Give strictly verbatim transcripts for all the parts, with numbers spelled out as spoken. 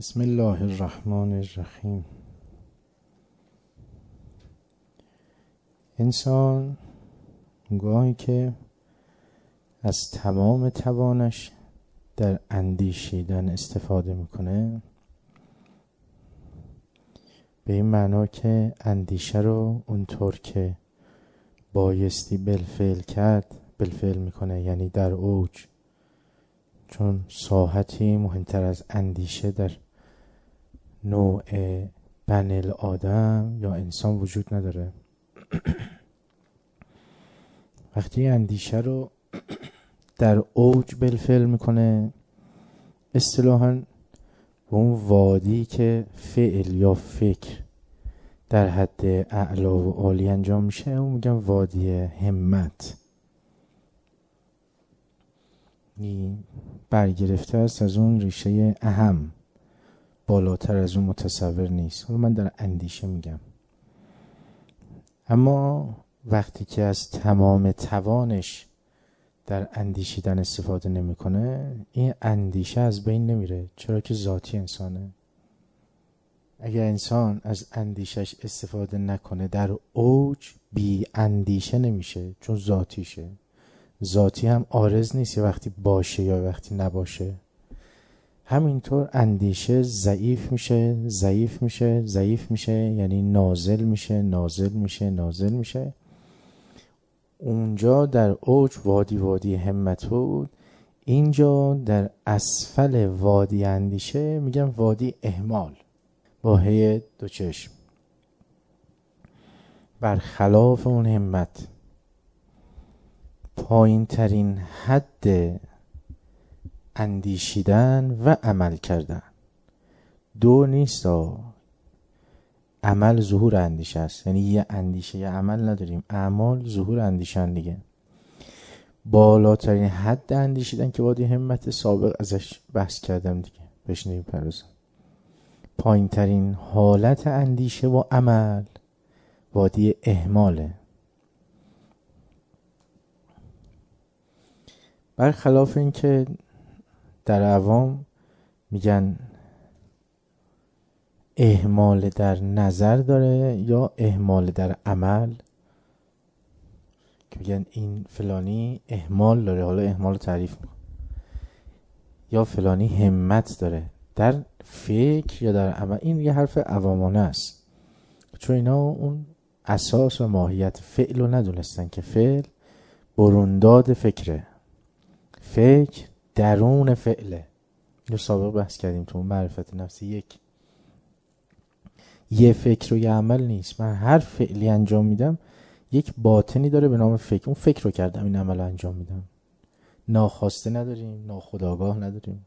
بسم الله الرحمن الرحیم. انسان گاهی که از تمام توانش در اندیشیدن استفاده میکنه، به این معنا که اندیشه رو اونطور که بایستی بالفعل کرد بالفعل میکنه، یعنی در اوج. چون ساحتی مهمتر از اندیشه در نوع بنی الآدم یا انسان وجود نداره. وقتی اندیشه رو در اوج بالفعل میکنه، اصطلاحاً به اون وادی که فعل یا فکر در حد اعلا و عالی انجام میشه، اون میگن وادی همت. برگرفته است از اون ریشه اهم، بالاتر از اون متصور نیست. حالا من در اندیشه میگم. اما وقتی که از تمام توانش در اندیشیدن استفاده نمیکنه، این اندیشه از بین نمیره، چرا که ذاتی انسانه. اگر انسان از اندیشش استفاده نکنه، در اوج بی اندیشه نمیشه، چون ذاتیشه. ذاتی هم عارض نیست، یا وقتی باشه یا وقتی نباشه. همینطور اندیشه ضعیف میشه ضعیف میشه ضعیف میشه، یعنی نازل میشه نازل میشه نازل میشه. اونجا در اوج وادی وادی همت بود، اینجا در اسفل وادی اندیشه میگن وادی اهمال با هی دو چشم. برخلاف اون همت، پایین ترین حد اندیشیدن و عمل کردن دو نیست. عمل ظهور اندیشه است، یعنی یه اندیشه یه عمل نداریم. اعمال ظهور اندیشن دیگه. بالاترین حد اندیشیدن که وادی همت، سابق ازش بحث کردم دیگه، بهش نمیپردازم. پایین ترین حالت اندیشه و عمل وادی اهماله. برخلاف این که در عوام میگن اهمال در نظر داره یا اهمال در عمل، که میگن این فلانی اهمال داره، حالا اهمال رو تعریف میکن، یا فلانی همت داره در فکر یا در عمل. این یه حرف عوامانه است، چون اینا اون اساس و ماهیت فعل رو ندونستن که فعل برونداد فکره، فکر درون فعله. اینو سابق بحث کردیم تو معرفت نفسی یک. یه فکر و یه عمل نیست. من هر فعلی انجام میدم یک باطنی داره به نام فکر. اون فکر رو کردم، این عمل رو انجام میدم. ناخواسته نداریم، ناخودآگاه نداریم.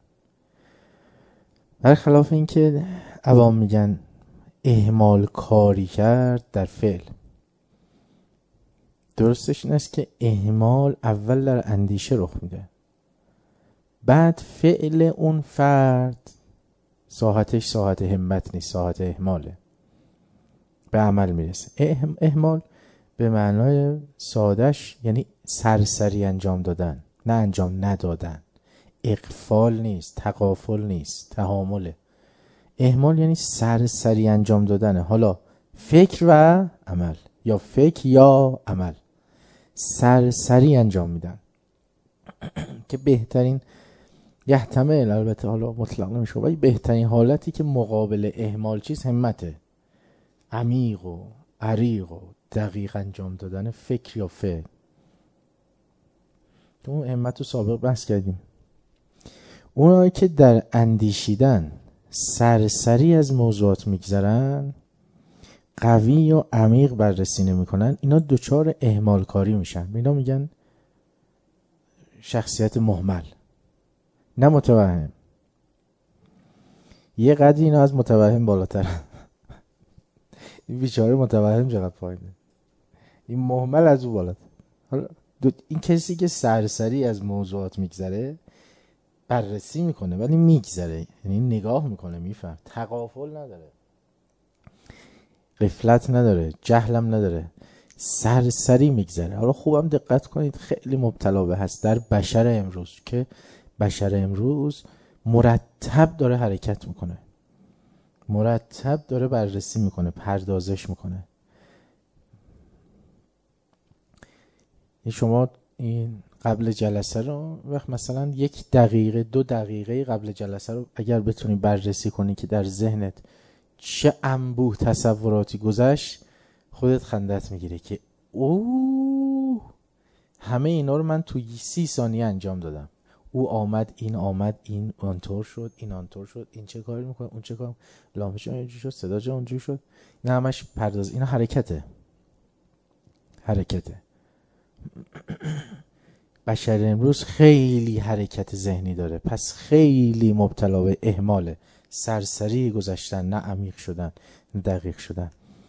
برخلاف این که عوام میگن اهمال کاری کرد در فعل، درستش این است که اهمال اول در اندیشه رخ میده، بعد فعل اون فرد ساحتش ساحت همت نیست، ساحت اهماله، به عمل میرسه. اهمال به معنای سادش یعنی سرسری انجام دادن، نه انجام ندادن. اغفال نیست، تغافل نیست، تحامله. اهمال یعنی سرسری انجام دادنه، حالا فکر و عمل یا فکر یا عمل سرسری انجام میدن. که بهترین یحتمل، البته حالا مطلق نمیشه، ولی بهترین حالتی که مقابل اهمال چیز همته، عمیق و عریق و دقیق انجام دادن فکر یا فعل. تو اون همت رو سابق بحث کردیم. اونایی که در اندیشیدن سرسری از موضوعات میگذرن، قوی و عمیق بررسی نمیکنن، اینا دوچار اهمال کاری میشن. اینا میگن شخصیت مهمل، نه متوهم. یه قدر اینا از متوهم بالاتر. این بیچاره متوهم چقدر پایینه، این مهمل از او بالاتر. حالا این کسی که سرسری از موضوعات میگذره بررسی میکنه ولی میگذره، یعنی نگاه میکنه، میفهم، تغافل نداره، غفلت نداره، جهلم نداره، سرسری میگذره. حالا خوبم دقت کنید، خیلی مبتلا به هست در بشر امروز، که بشر امروز مرتب داره حرکت میکنه. مرتب داره بررسی میکنه، پردازش میکنه. شما این قبل جلسه رو وقت مثلا یک دقیقه دو دقیقه قبل جلسه رو اگر بتونی بررسی کنی که در ذهنت چه انبوه تصوراتی گذشت، خودت خندت میگیره که اوه همه اینا رو من تو سی ثانیه انجام دادم. او آمد، این آمد، این آنطور شد، این آنطور شد، این چه کاری میکنه، اون چه کار، لامپه چه اینجوری شد، صدا چه اونجوری شد. این همش پرداز، اینا حرکته حرکته بشر امروز خیلی حرکت ذهنی داره، پس خیلی مبتلا به اهماله. سرسری گذشتن، نه عمیق شدن، نه دقیق شدن.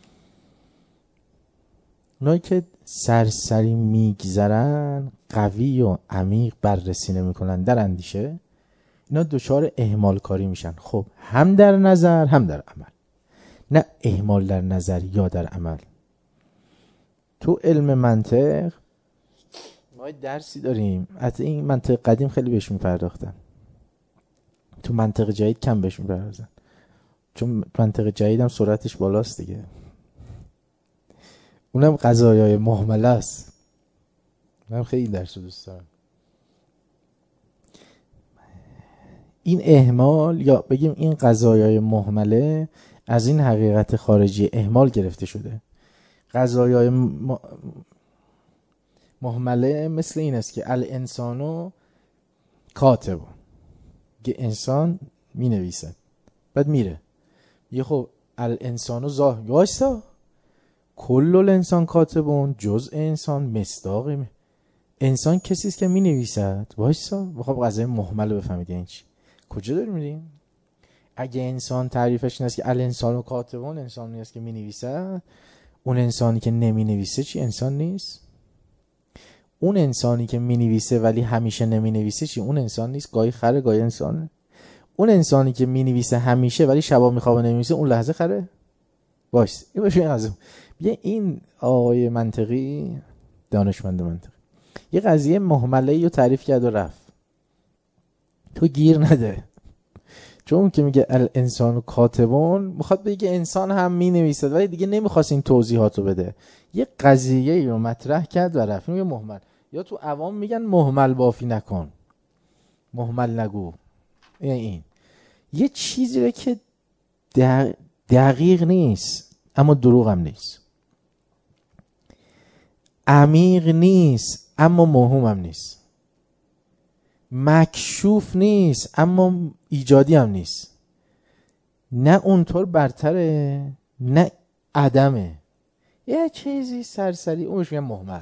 اونایی که سرسری میگذرن، قوی و عمیق بررسی نمیکنن در اندیشه، اینا دچار اهمال کاری میشن. خب هم در نظر هم در عمل، نه اهمال در نظر یا در عمل. تو علم منطق ما درسی داریم، حتی این منطق قدیم خیلی بهش میپرداختن، تو منطق جدید کم بهش میپردازن، چون منطق جدید هم سرعتش بالاست دیگه، اونم قضایای مهمله است. من خیلی درس دوست دارم. این اهمال یا بگیم این قضایای مهمله از این حقیقت خارجی اهمال گرفته شده. قضایای م... مهمله مثل این است که الانسانو کاتب، که انسان می نویسد بعد میره یه خب الانسانو ظاهر وایسا کل الانسان کاتبون، جزء انسان مصداق انسان کسی است که می نویسد. وایسا خب قضیه مهمل رو بفهمید این چی، کجا داریم میریم؟ اگه انسان تعریفش این است که الانسانو کاتبون، انسان نیست که می نویسد، اون انسانی که نمی نویسه چی؟ انسان نیست. اون انسانی که می نویسه ولی همیشه نمی نویسه چی؟ اون انسان نیست. گاهی خره گاهی انسانه. اون انسانی که می نویسه همیشه ولی شبا می خوابه نمی نویسه، اون لحظه خره؟ باش این باشه. این قضیه بیا این آقای منطقی، دانشمند منطقی، یه قضیه مهمله رو تعریف کرد و رفت. تو گیر نده، چون اون که میگه الانسان کاتبون میخواد بگه انسان هم می نویسد ولی دیگه نمیخواست این توضیحاتو بده. یه قضیه رو مطرح کرد و رفت. میگه مهمل، یا تو عوام میگن مهمل بافی نکن، مهمل نگو. یعنی این یه چیزی رو که دقیق نیست اما دروغ هم نیست، عمیق نیست اما موهوم هم نیست، مکشوف نیست اما ایجادی هم نیست، نه اونطور برتره نه عدمه، یه چیزی سرسری، اونش میگن مهمل.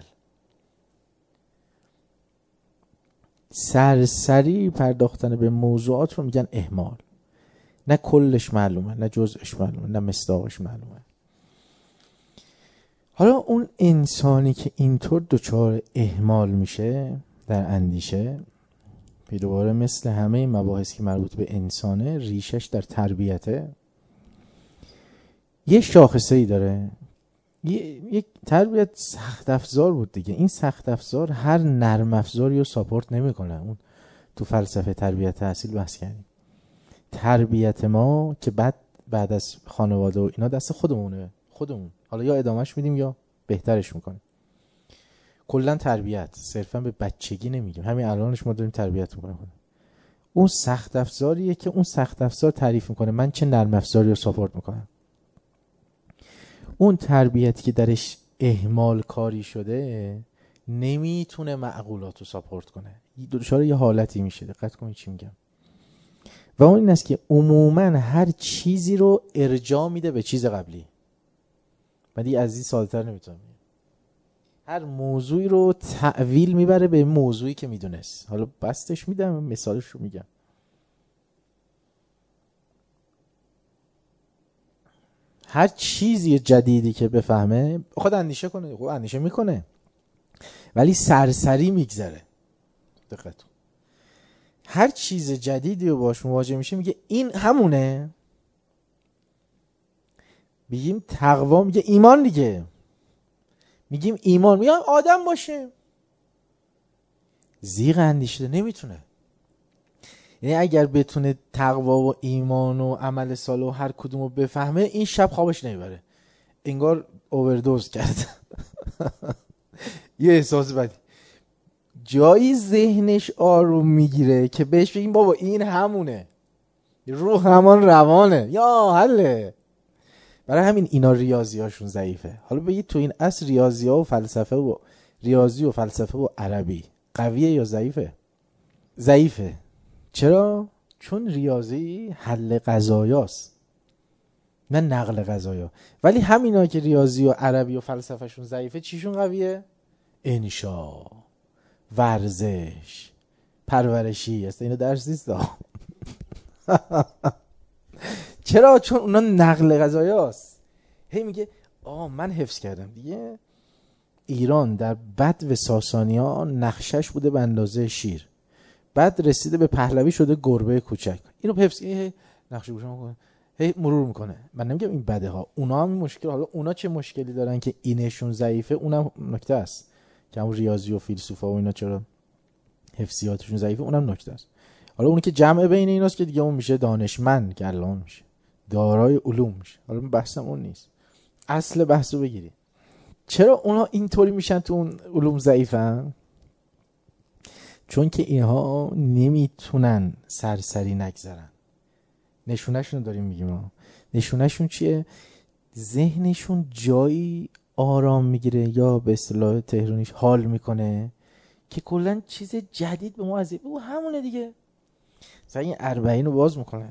سرسری پرداختن به موضوعات رو میگن اهمال. نه کلش معلومه، نه جزءش معلومه، نه مصداقش معلومه. حالا اون انسانی که اینطور دچار اهمال میشه در اندیشه، دوباره مثل همه مباحثی که مربوط به انسانه، ریشش در تربیته. یه شاخصه ای داره، یک تربیت سخت افزار بود دیگه. این سخت افزار هر نرم افزاری رو ساپورت نمیکنه. اون تو فلسفه تربیت تحصیل بحث کردیم. تربیت ما که بعد بعد از خانواده و اینا دست خودمونه، خودمون حالا یا ادامهش میدیم یا بهترش میکنیم. کلا تربیت صرفا به بچگی نمیگیم، همین الانش ما داریم تربیت میکنیم. اون سخت افزاریه که اون سخت افزار تعریف میکنه من چه نرم افزاری رو ساپورت میکنم. اون تربیتی که درش اهمال کاری شده نمیتونه معقولات رو ساپورت کنه، دچار یه حالتی میشه. دقت کنید چی میگم. و اون این است که عموما هر چیزی رو ارجاع میده به چیز قبلی. من دیگه از این ساده‌تر نمیتونم. هر موضوعی رو تعویل میبره به موضوعی که میدونست. حالا بستش میدم، مثالش رو میگم. هر چیزی جدیدی که بفهمه خود اندیشه کنه، خود اندیشه میکنه ولی سرسری میگذره. دقت کن. هر چیز جدیدی رو باش مواجه میشه میگه این همونه. بگیم تقوا، میگه ایمان دیگه. میگیم ایمان، میگم آدم باشه. زیغ اندیشه نمیتونه. یعنی اگر بتونه تقوا و ایمان و عمل صالح و هر کدومو بفهمه، این شب خوابش نمیبره، انگار اووردوز کرد. یه احساس بدی. جایی ذهنش آروم میگیره که بهش بگیم بابا این همونه، رو همان روانه یا حله. برای همین اینا ریاضی هاشون ضعیفه. حالا بگید تو این عصر ریاضی ها و فلسفه و ریاضی و فلسفه و عربی قویه یا ضعیفه؟ ضعیفه. چرا؟ چون ریاضی حل قضایاست نه نقل قضایا. ولی همینا که ریاضی و عربی و فلسفه شون ضعیفه، چیشون قویه؟ انشا، ورزش، پرورشی. است اینو درس نیست. چرا؟ چون اونا نقل قضایاست. هی میگه آه من حفظ کردم دیگه، ایران در بدو ساسانیان نقشش بوده به اندازه شیر، بعد رسیده به پهلوی شده گربه کوچک. اینو حفظ هی نقشه گوشه میکنه، هی مرور میکنه. من نمیگم این بده ها، اونا هم این مشکل. حالا اونا چه مشکلی دارن که اینشون ضعیفه؟ اونم نکته است که همون ریاضی و فیلسوفا و اینا چرا حفظیاتشون ضعیفه، اونم نکته است. حالا اونی که جمع بین ایناست که دیگه اون میشه دانشمند، که الان میشه دارای علوم میشه. حالا بحثم اون نیست، اصل بحثو بگیری. چرا اونا اینطوری میشن تو اون علوم ضعیفن؟ چون که اینها نمیتونن سرسری نگذرن. نشونهشون داریم میگیم ها. نشونهشون چیه؟ ذهنشون جایی آرام میگیره یا به اصطلاح تهرانیش حال میکنه که کلا چیز جدید به ما از او همونه دیگه. مثلا این اربعین رو باز میکنه،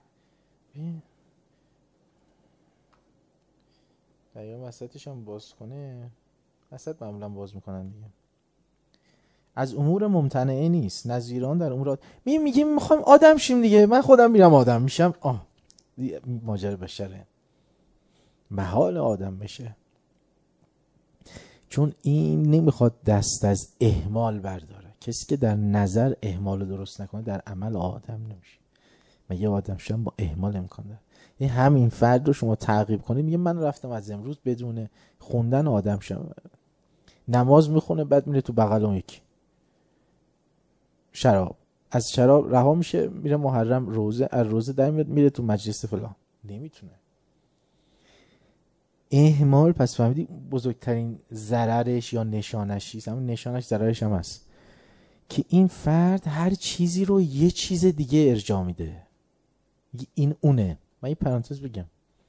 یا وسطش هم باز کنه، وسط معمولا باز میکنن دیگه. از امور ممتنعه نیست، نظیران در امور. می میگیم میخوایم آدم شیم دیگه، من خودم میرم آدم میشم. آه ماجرا بشره، محال آدم بشه. چون این نمیخواد دست از اهمال برداره. کسی که در نظر اهمال درست نکنه در عمل آدم نمیشه. مگه آدم شدن با اهمال امکان داره؟ این همین فرد رو شما تعقیب کنید، میگه من رفتم از امروز بدون خوندن آدم شدم. نماز میخونه بعد میره تو بغل اون یکی شراب، از شراب رها میشه میره محرم روزه، از روزه در میاد میره تو مجلس فلان. نمیتونه. اهمال پس فهمیدی بزرگترین ضررش یا نشانشی، همون نشانش ضررش هم هست که این فرد هر چیزی رو یه چیز دیگه ارجاع میده. این اونه. من یه پرانتز بگم،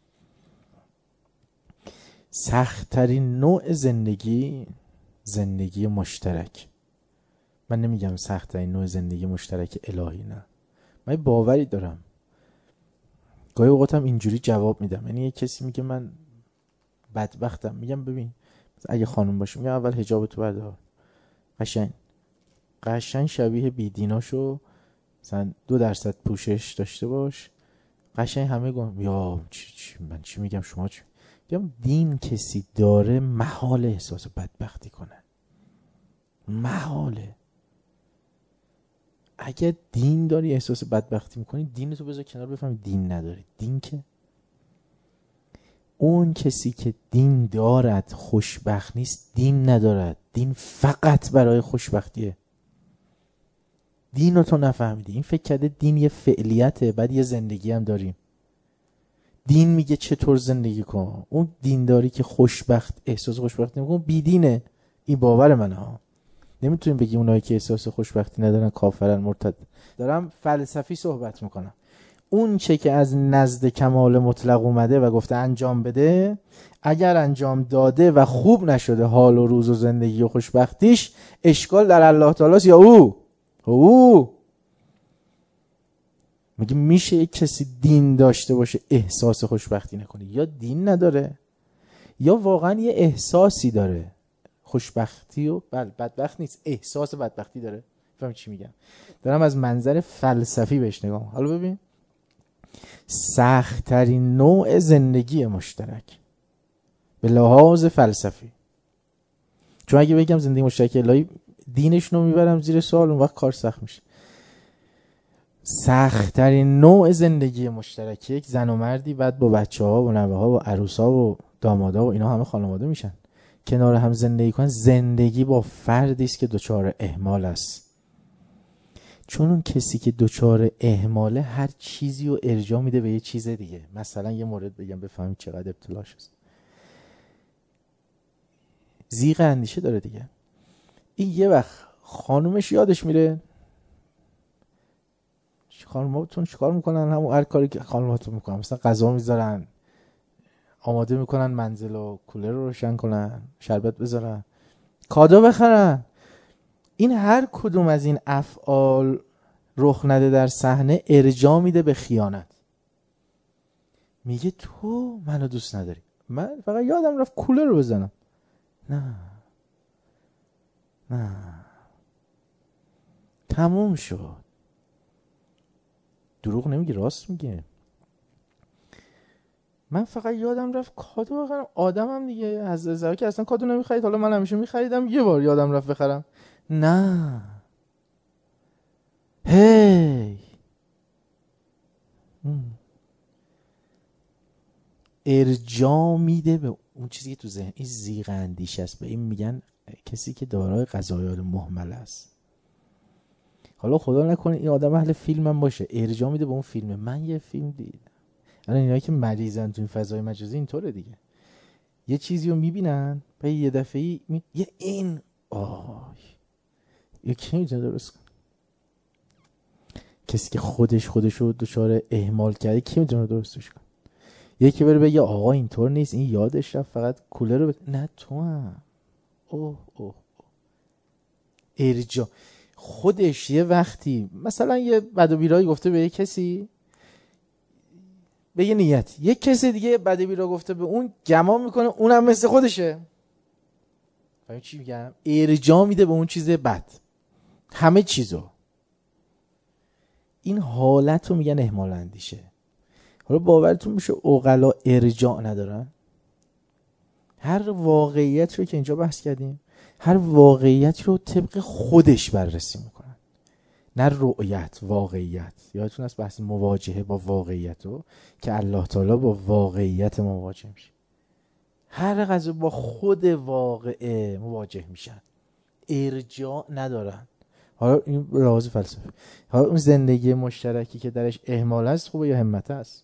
سخت‌ترین نوع زندگی زندگی مشترک. من نمیگم سخت‌ترین نوع زندگی مشترک الهی، نه. من یه باوری دارم، گاهی اوقاتم اینجوری جواب میدم. یعنی یه کسی میگه من بدبختم، میگم ببین اگه خانم باشه میگم اول حجابتو بردار، قشنگ قشنگ شبیه بیدیناشو مثلا دو درصد پوشش داشته باش، قشنگ همه گم یا چی چی من چی میگم شما چی میگم. دین کسی داره محال احساس بدبختی کنه، محاله. اگه دین داری احساس بدبختی میکنی، دینتو بذار کنار، بفهمی دین نداری. دین که اون کسی که دین دارد خوشبخت نیست، دین ندارد. دین فقط برای خوشبختیه. دین رو تو نفهمیدی. این فکر کرده دین یه فعلیته، بعد یه زندگی هم داریم. دین میگه چطور زندگی کن. اون دینداری که خوشبخت احساس خوشبختی نمیکنه بی دینه. این باور منه ها. نمیتونیم بگیم اونایی که احساس خوشبختی ندارن کافرن، مرتد. دارم فلسفی صحبت میکنم. اون چه که از نزد کمال مطلق اومده و گفته انجام بده، اگر انجام داده و خوب نشده حال و روز و زندگی و خوشبختیش، اشکال در الله تعالی است یا او؟ او میگه میشه یک کسی دین داشته باشه احساس خوشبختی نکنه؟ یا دین نداره یا واقعا یه احساسی داره خوشبختی و بل بدبخت نیست، احساس بدبختی داره. فهم چی میگم؟ دارم از منظر فلسفی بهش نگاه میکنم. حالا ببین، سخت‌ترین نوع زندگی مشترک به لحاظ فلسفی، چون اگه بگم زندگی مشترک الهی دینشون رو میبرم زیر سوال، اون وقت کار سخت میشه. سخت‌ترین نوع زندگی مشترک یک زن و مردی بعد با بچه ها و نوه ها و عروس ها و دامادا و اینا همه خانواده میشن، کنار هم زندگی کنن. زندگی با فردی است که دچار اهمال است. چون اون کسی که دچار اهماله هر چیزی رو ارجاع میده به یه چیز دیگه. مثلا یه مورد بگم بفهمید چقدر ابتلا شد. زیغ اندیشه داره دیگه. این یه وقت خانومش یادش میره، خانوماتون چیکار میکنن؟ همون هر کاری که خانوماتون میکنن، مثلا غذا میذارن، آماده میکنن منزل و کولر رو روشن کنن، شربت بذارن، کادو بخرن. این هر کدوم از این افعال رخ نده در صحنه ارجاع میده به خیانت. میگه تو منو دوست نداری، من فقط یادم رفت کولر رو بزنم. نه نه، تموم شد. دروغ نمیگه، راست میگه. من فقط یادم رفت کادو بخرم. آدمم دیگه، از زرا که اصلا کادو نمیخرید، حالا من همیشه میخریدم، یه بار یادم رفت بخرم. نه، هی ارجاع میده به اون چیزی که تو ذهن. این زیغ اندیشه است. به این میگن کسی که دارای غذایات مهمل است. حالا خدا نکنه این آدم اهل فیلم هم باشه، ارجاع میده به اون فیلم. من یه فیلم دیدم. الان اینایی که مریضن تو این فضای مجازی اینطوره دیگه، یه چیزی رو میبینن بعد یه دفعه می... یه این آی یه کی میتونه درست کنه؟ کسی که خودش خودش رو دچار اهمال کرده کی میتونه درستش کنه؟ یکی بره بگه آقا اینطور نیست، این یادش رفت فقط کولر رو ب... نه تو هم اوه اوه ارجاع. خودش یه وقتی مثلا یه بد و بیرایی گفته به یه کسی، به یه نیت، یه کسی دیگه بد و بیرا گفته به اون، گمان میکنه اونم مثل خودشه. فهمی چی میگم؟ ارجاع میده به اون چیز بد، همه چیزو. این حالت رو میگن اهمال اندیشه. حالا باورتون میشه عقلا ارجاع ندارن؟ هر واقعیت رو که اینجا بحث کردیم، هر واقعیت رو طبق خودش بررسی میکنن، نه رؤیت، واقعیت. یادتون هست بحث مواجهه با واقعیت رو که الله تعالی با واقعیت مواجه میشه. هر قضیه با خود واقعه مواجه میشن، ارجاع ندارن. حالا این لحاظ فلسفی. حالا اون زندگی مشترکی که درش اهمال است خوبه یا همت است؟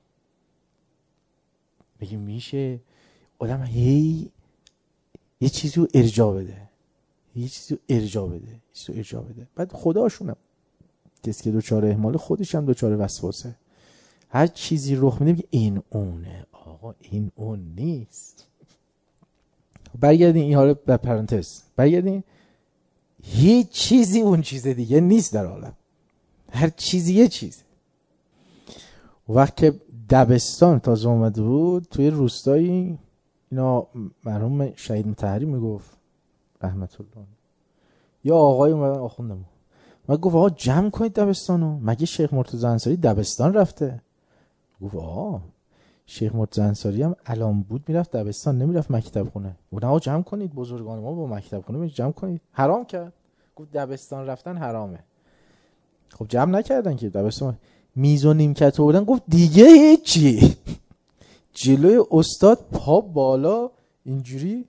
بگیم میشه آدم هی یه چیزی رو ارجاع بده، یه چیزی رو ارجاع بده، یه چیزی رو ارجاع بده. بعد خداشونم کسی که دوچار اهمال، خودش هم دوچار وسوسه. هر چیزی رخ میده میگه این اونه. آقا این اون نیست. برگردین این حالا به پرانتز، برگردین هیچ چیزی اون چیز دیگه نیست در عالم. هر چیزی یه چیز. وقت که دبستان تازه اومده بود توی روستایی، اینا مرحوم شهید مطهری میگفت رحمت الله، یا آقای اومدن آخوندم ما گفت آقا جمع کنید دبستانو، مگه شیخ مرتضی انصاری دبستان رفته؟ گفت آقا شیخ مرتضی انصاری هم الان بود میرفت دبستان، نمیرفت مکتب خونه. گفت آقا جمع کنید، بزرگان ما با مکتب خونه می جمع کنید. حرام کرد. گفت دبستان رفتن حرامه. خب جمع نکردن که دبستان. میز و نیمکت بودن. گفت دیگه هیچی. جلوی استاد پا بالا اینجوری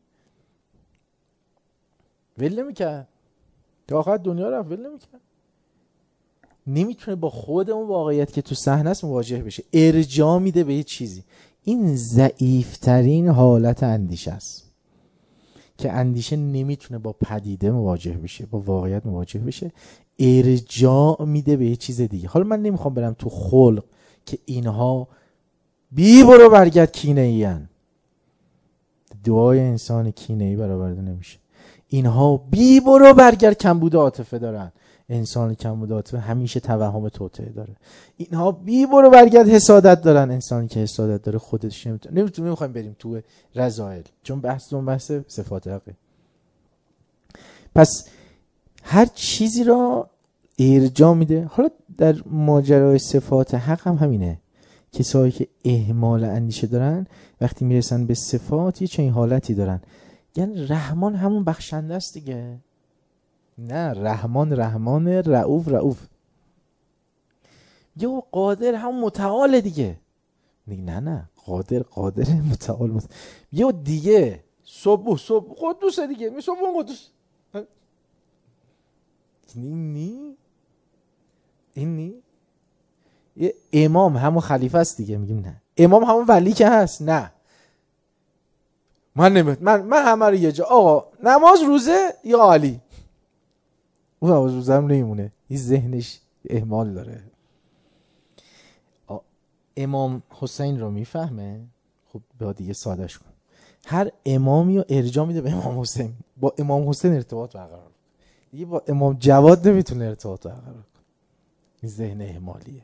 ول نمیکرد تا آخر دنیا رفت، ول نمیکرد. نمیتونه با خود اون واقعیت که تو صحنه است مواجه بشه، ارجاع میده به یه چیزی. این ضعیفترین حالت اندیشه است که اندیشه نمیتونه با پدیده مواجه بشه، با واقعیت مواجه بشه، ارجاع میده به یه چیز دیگه. حالا من نمیخوام برم تو خلق که اینها بی برو برگرد کینه این، دعای انسان کینه ای برآورده نمیشه. اینها بی برو برگرد کمبود عاطفه دارن. انسان کمبود عاطفه همیشه توهم توطئه داره. اینها بی برو برگرد حسادت دارن. انسانی که حسادت داره خودش نمیتونه. نمیتونه. نمیخوایم بریم تو رذائل چون بحث اون بحث صفات حقه. پس هر چیزی را ارجاع میده. حالا در ماجرای صفات حق هم همینه. کسایی که اهمال اندیشه دارن وقتی میرسن به صفات یه چنین حالتی دارن، یعنی رحمان همون بخشنده است دیگه. نه رحمان رحمان، رؤوف رؤوف. یا قادر همون متعال دیگه. نه نه قادر قادر متعال متعال. یا دیگه صبح صبح قدوس دیگه، می صبح قدوس نی نی این نی یه امام همون خلیفه است دیگه. میگیم نه امام همون ولی که هست. نه من نمید من من همه رو یه جا آقا نماز روزه یا علی. اون نماز روزه هم نمیمونه. این ذهنش اهمال داره. امام حسین رو میفهمه. خب با دیگه سادش کن. هر امامی رو ارجاع میده به امام حسین. با امام حسین ارتباط برقرار دیگه با امام جواد نمیتونه ارتباط برقرار کنه. این ذهن اهمالیه.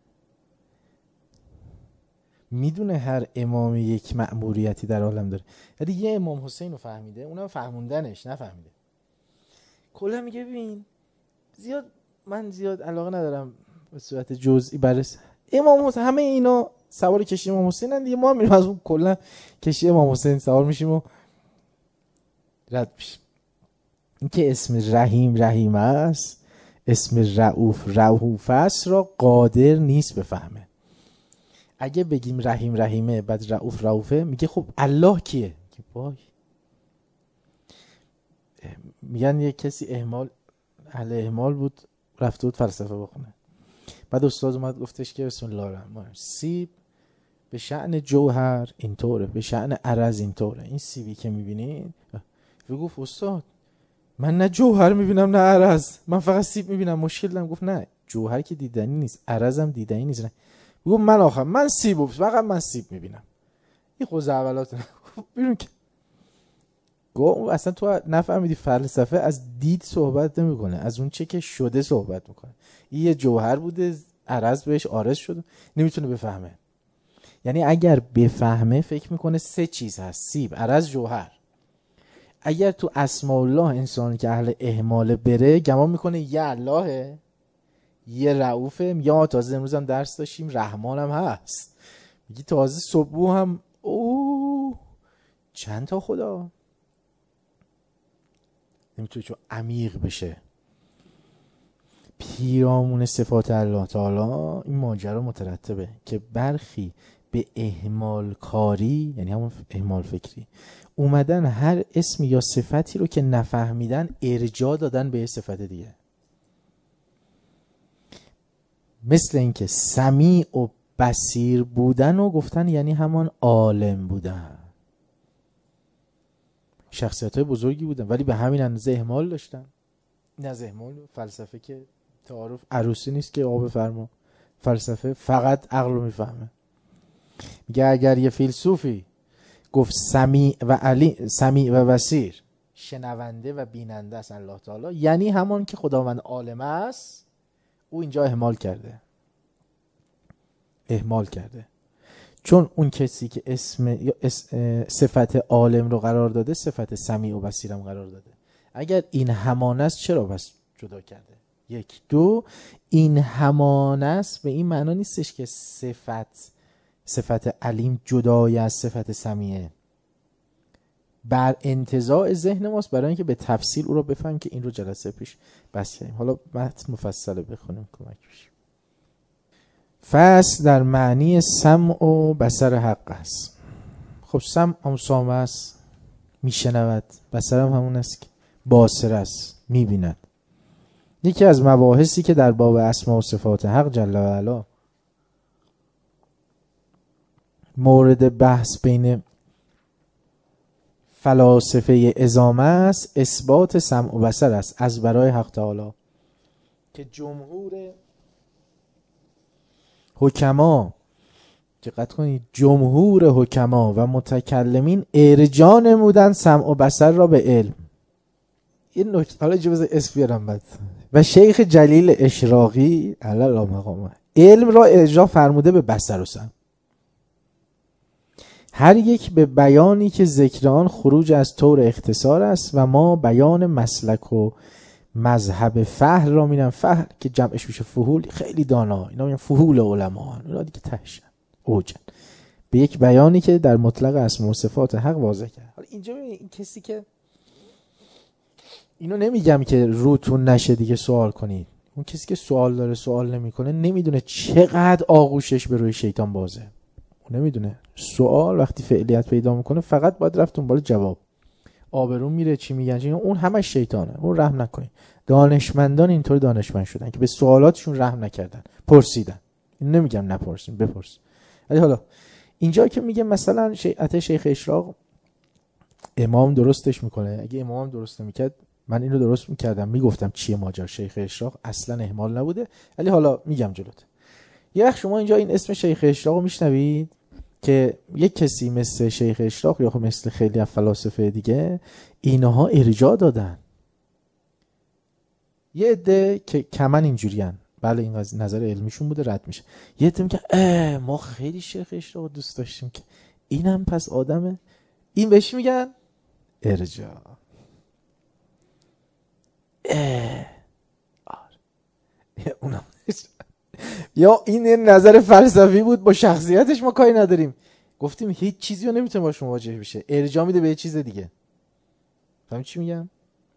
میدونه هر امامی یک مأموریتی در عالم داره. ولی یه امام حسین رو فهمیده، اونم فهموندنش نفهمیده. کلا میگه ببین زیاد من زیاد علاقه ندارم به صورت جزئی بررسی امام حسین. همه اینا سوار کشتی امام حسین ان دیگه. ما میریم از اون کلا کشتی امام حسین سوار میشیم و رد میشیم. این که اسم رحیم رحیم است، اسم رؤوف رؤوف است را قادر نیست بفهمه. اگه بگیم رحیم رحیمه بعد رؤوف رؤوفه میگه خب الله کیه؟ که وای میگن یه کسی اهمال اهل اهمال بود رفته بود فلسفه بخونه. بعد استاد اومد گفتش که بسم الله الرحمن الرحیم سیب به شأن جوهر اینطوره، به شأن عرض اینطوره. این سیبی که میبینید گفت استاد من نه جوهر میبینم نه عرض، من فقط سیب میبینم. مشکل دارم. گفت نه جوهر که دیدنی نیست، عرض هم دیدنی نیست. نه گفت من آخر من سیب فقط من سیب میبینم. این خوز اولات بیرون که گفت اصلا تو نفهمیدی فلسفه از دید صحبت نمیکنه، از اون چه که شده صحبت میکنه. این یه جوهر بوده عرض بهش عارض شده، نمیتونه بفهمه. یعنی اگر بفهمه فکر میکنه سه چیز هست: سیب، عرض، جوهر. اگر تو اسماء الله انسانی که اهل اهمال بره گمان میکنه یه اللهه یه رؤوفه. یا تازه امروز هم درس داشتیم رحمان هم هست. میگی تازه صبح هم اوه چند تا خدا. نمیتونه چون عمیق بشه. پیرامون صفات الله تعالی این ماجرا مترتبه که برخی به اهمال کاری، یعنی همون اهمال فکری، اومدن هر اسم یا صفتی رو که نفهمیدن ارجاع دادن به صفت دیگه. مثل اینکه سمیع و بصیر بودن و گفتن یعنی همان عالم بودن. شخصیت‌های بزرگی بودن ولی به همین اندازه اهمال داشتن. نه اهمال فلسفه که تعارف عروسی نیست که آقا بفرما. فلسفه فقط عقل رو میفهمه. میگه اگر یه فیلسوفی گفت سمیع و علی سمیع و بصیر، شنونده و بیننده است الله تعالی، یعنی همان که خداوند عالم است، او اینجا اهمال کرده. اهمال کرده چون اون کسی که اسم یا صفت عالم رو قرار داده صفت سمیع و بصیرم قرار داده. اگر این همان است چرا بس جدا کرده؟ یک. دو، این همان است به این معنا نیستش که صفت صفت علیم جدای از صفت سمیعه. بر انتزاع ذهن ماست برای اینکه به تفصیل او رو بفهمیم که این رو جلسه پیش بس کردیم. حالا متن مفصل بخونیم کمک بشه. فصل در معنی سمع و بصر حق است. خب سمع هم سامع است، میشنود. بصر هم همون است که باصر است، میبیند. یکی از مباحثی که در باب اسماء و صفات حق جل و علا مورد بحث بین فلاسفه عظام است اثبات سمع و بصر است از برای حق تعالی که جمهور حکما، دقت کنید، جمهور حکما و متکلمین ارجاع نمودن سمع و بصر را به علم. این نکته حالا اجازه اسم بیارم بعد. و شیخ جلیل اشراقی علی الله مقامه علم را ارجاع فرموده به بصر و سمع، هر یک به بیانی که ذکر آن خروج از طور اختصار است و ما بیان مسلک و مذهب فهل را می‌نام. فهل که جمعش میشه فهول، خیلی دانا، اینا میگن فهول علما، اینا دیگه تهشن اوجن به یک بیانی که در مطلق اسماء و صفات حق واضح کرد. حالا اینجا ببینید این کسی که اینو نمیگم که روتون نشه دیگه سوال کنید، اون کسی که سوال داره سوال نمیکنه نمیدونه چقدر آغوشش به روی شیطان بازه. اون نمیدونه سوال وقتی فعلیت پیدا میکنه فقط باید رفت دنبال جواب. آبرون میره، چی میگن، اون همه شیطانه. اون رحم نکنین. دانشمندان اینطور دانشمند شدن که به سوالاتشون رحم نکردن، پرسیدن. این نمیگم نپرسین، بپرس. ولی حالا اینجا که میگه مثلا شیعت شیخ اشراق امام درستش میکنه، اگه امام درست نمیکرد من اینو درست میکردم، میگفتم چیه ماجرا. شیخ اشراق اصلا اهمال نبوده، ولی حالا میگم جلوت. یه وقت شما اینجا این اسم شیخ اشراق رو میشنوید که یک کسی مثل شیخ اشراق یا مثل خیلی از فلاسفه دیگه اینها ارجاع دادن. یه عده که کمن اینجورین، بله این نظر علمیشون بوده، رد میشه. یه عده میگه اه ما خیلی شیخ اشراق دوست داشتیم که اینم پس آدمه. این بهش میگن ارجاع. اه آره اونم یا این نظر فلسفی بود، با شخصیتش ما کاری نداریم. گفتیم هیچ چیزی رو نمیتونه باش مواجه بشه، ارجاع میده به یه چیز دیگه. فهم چی میگم؟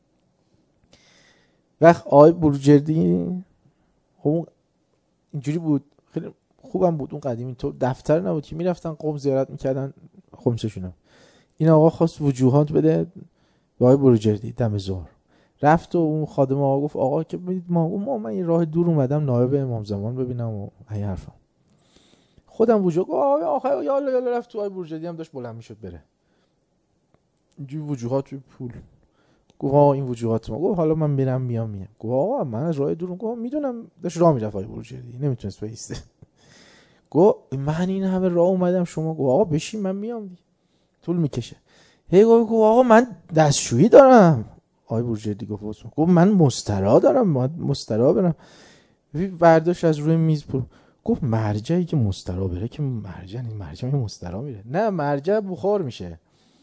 وقت آقای بروجردی خب اینجوری بود، خیلی خوبم بود اون قدیم. اینطور دفتر نبود که میرفتن قم زیارت میکردن خمسشون. این آقا خواست وجوهات بده به آقای بروجردی دم ظهر. رفت و اون خادم آقا گفت آقا که ببینید ما ما من این راه دور اومدم نایب امام زمان ببینم و این حرفا. خودم وجود آقا آخه یالا یالا رفت تو آقای بروجردی هم داشت بلند میشد بره. اینجوری وجوهات توی پول. گفت آقا این وجوهات ما. گفت حالا من میرم میام میام. گفت آقا من از راه دورم. گفت میدونم داشت راه میرفت آقای بروجردی نمیتونست بایسته. گفت من این همه راه اومدم شما. گفت آقا بشین من میام دی. طول میکشه. هی گفت آقا من دستشویی دارم. آقای بروجردی گفت گفت من مسترا دارم، من مسترا برم. برداشت از روی میز پول. گفت مرجعی که مسترا بره که مرجع این مرجع می مسترا میره. نه مرجع بخار میشه.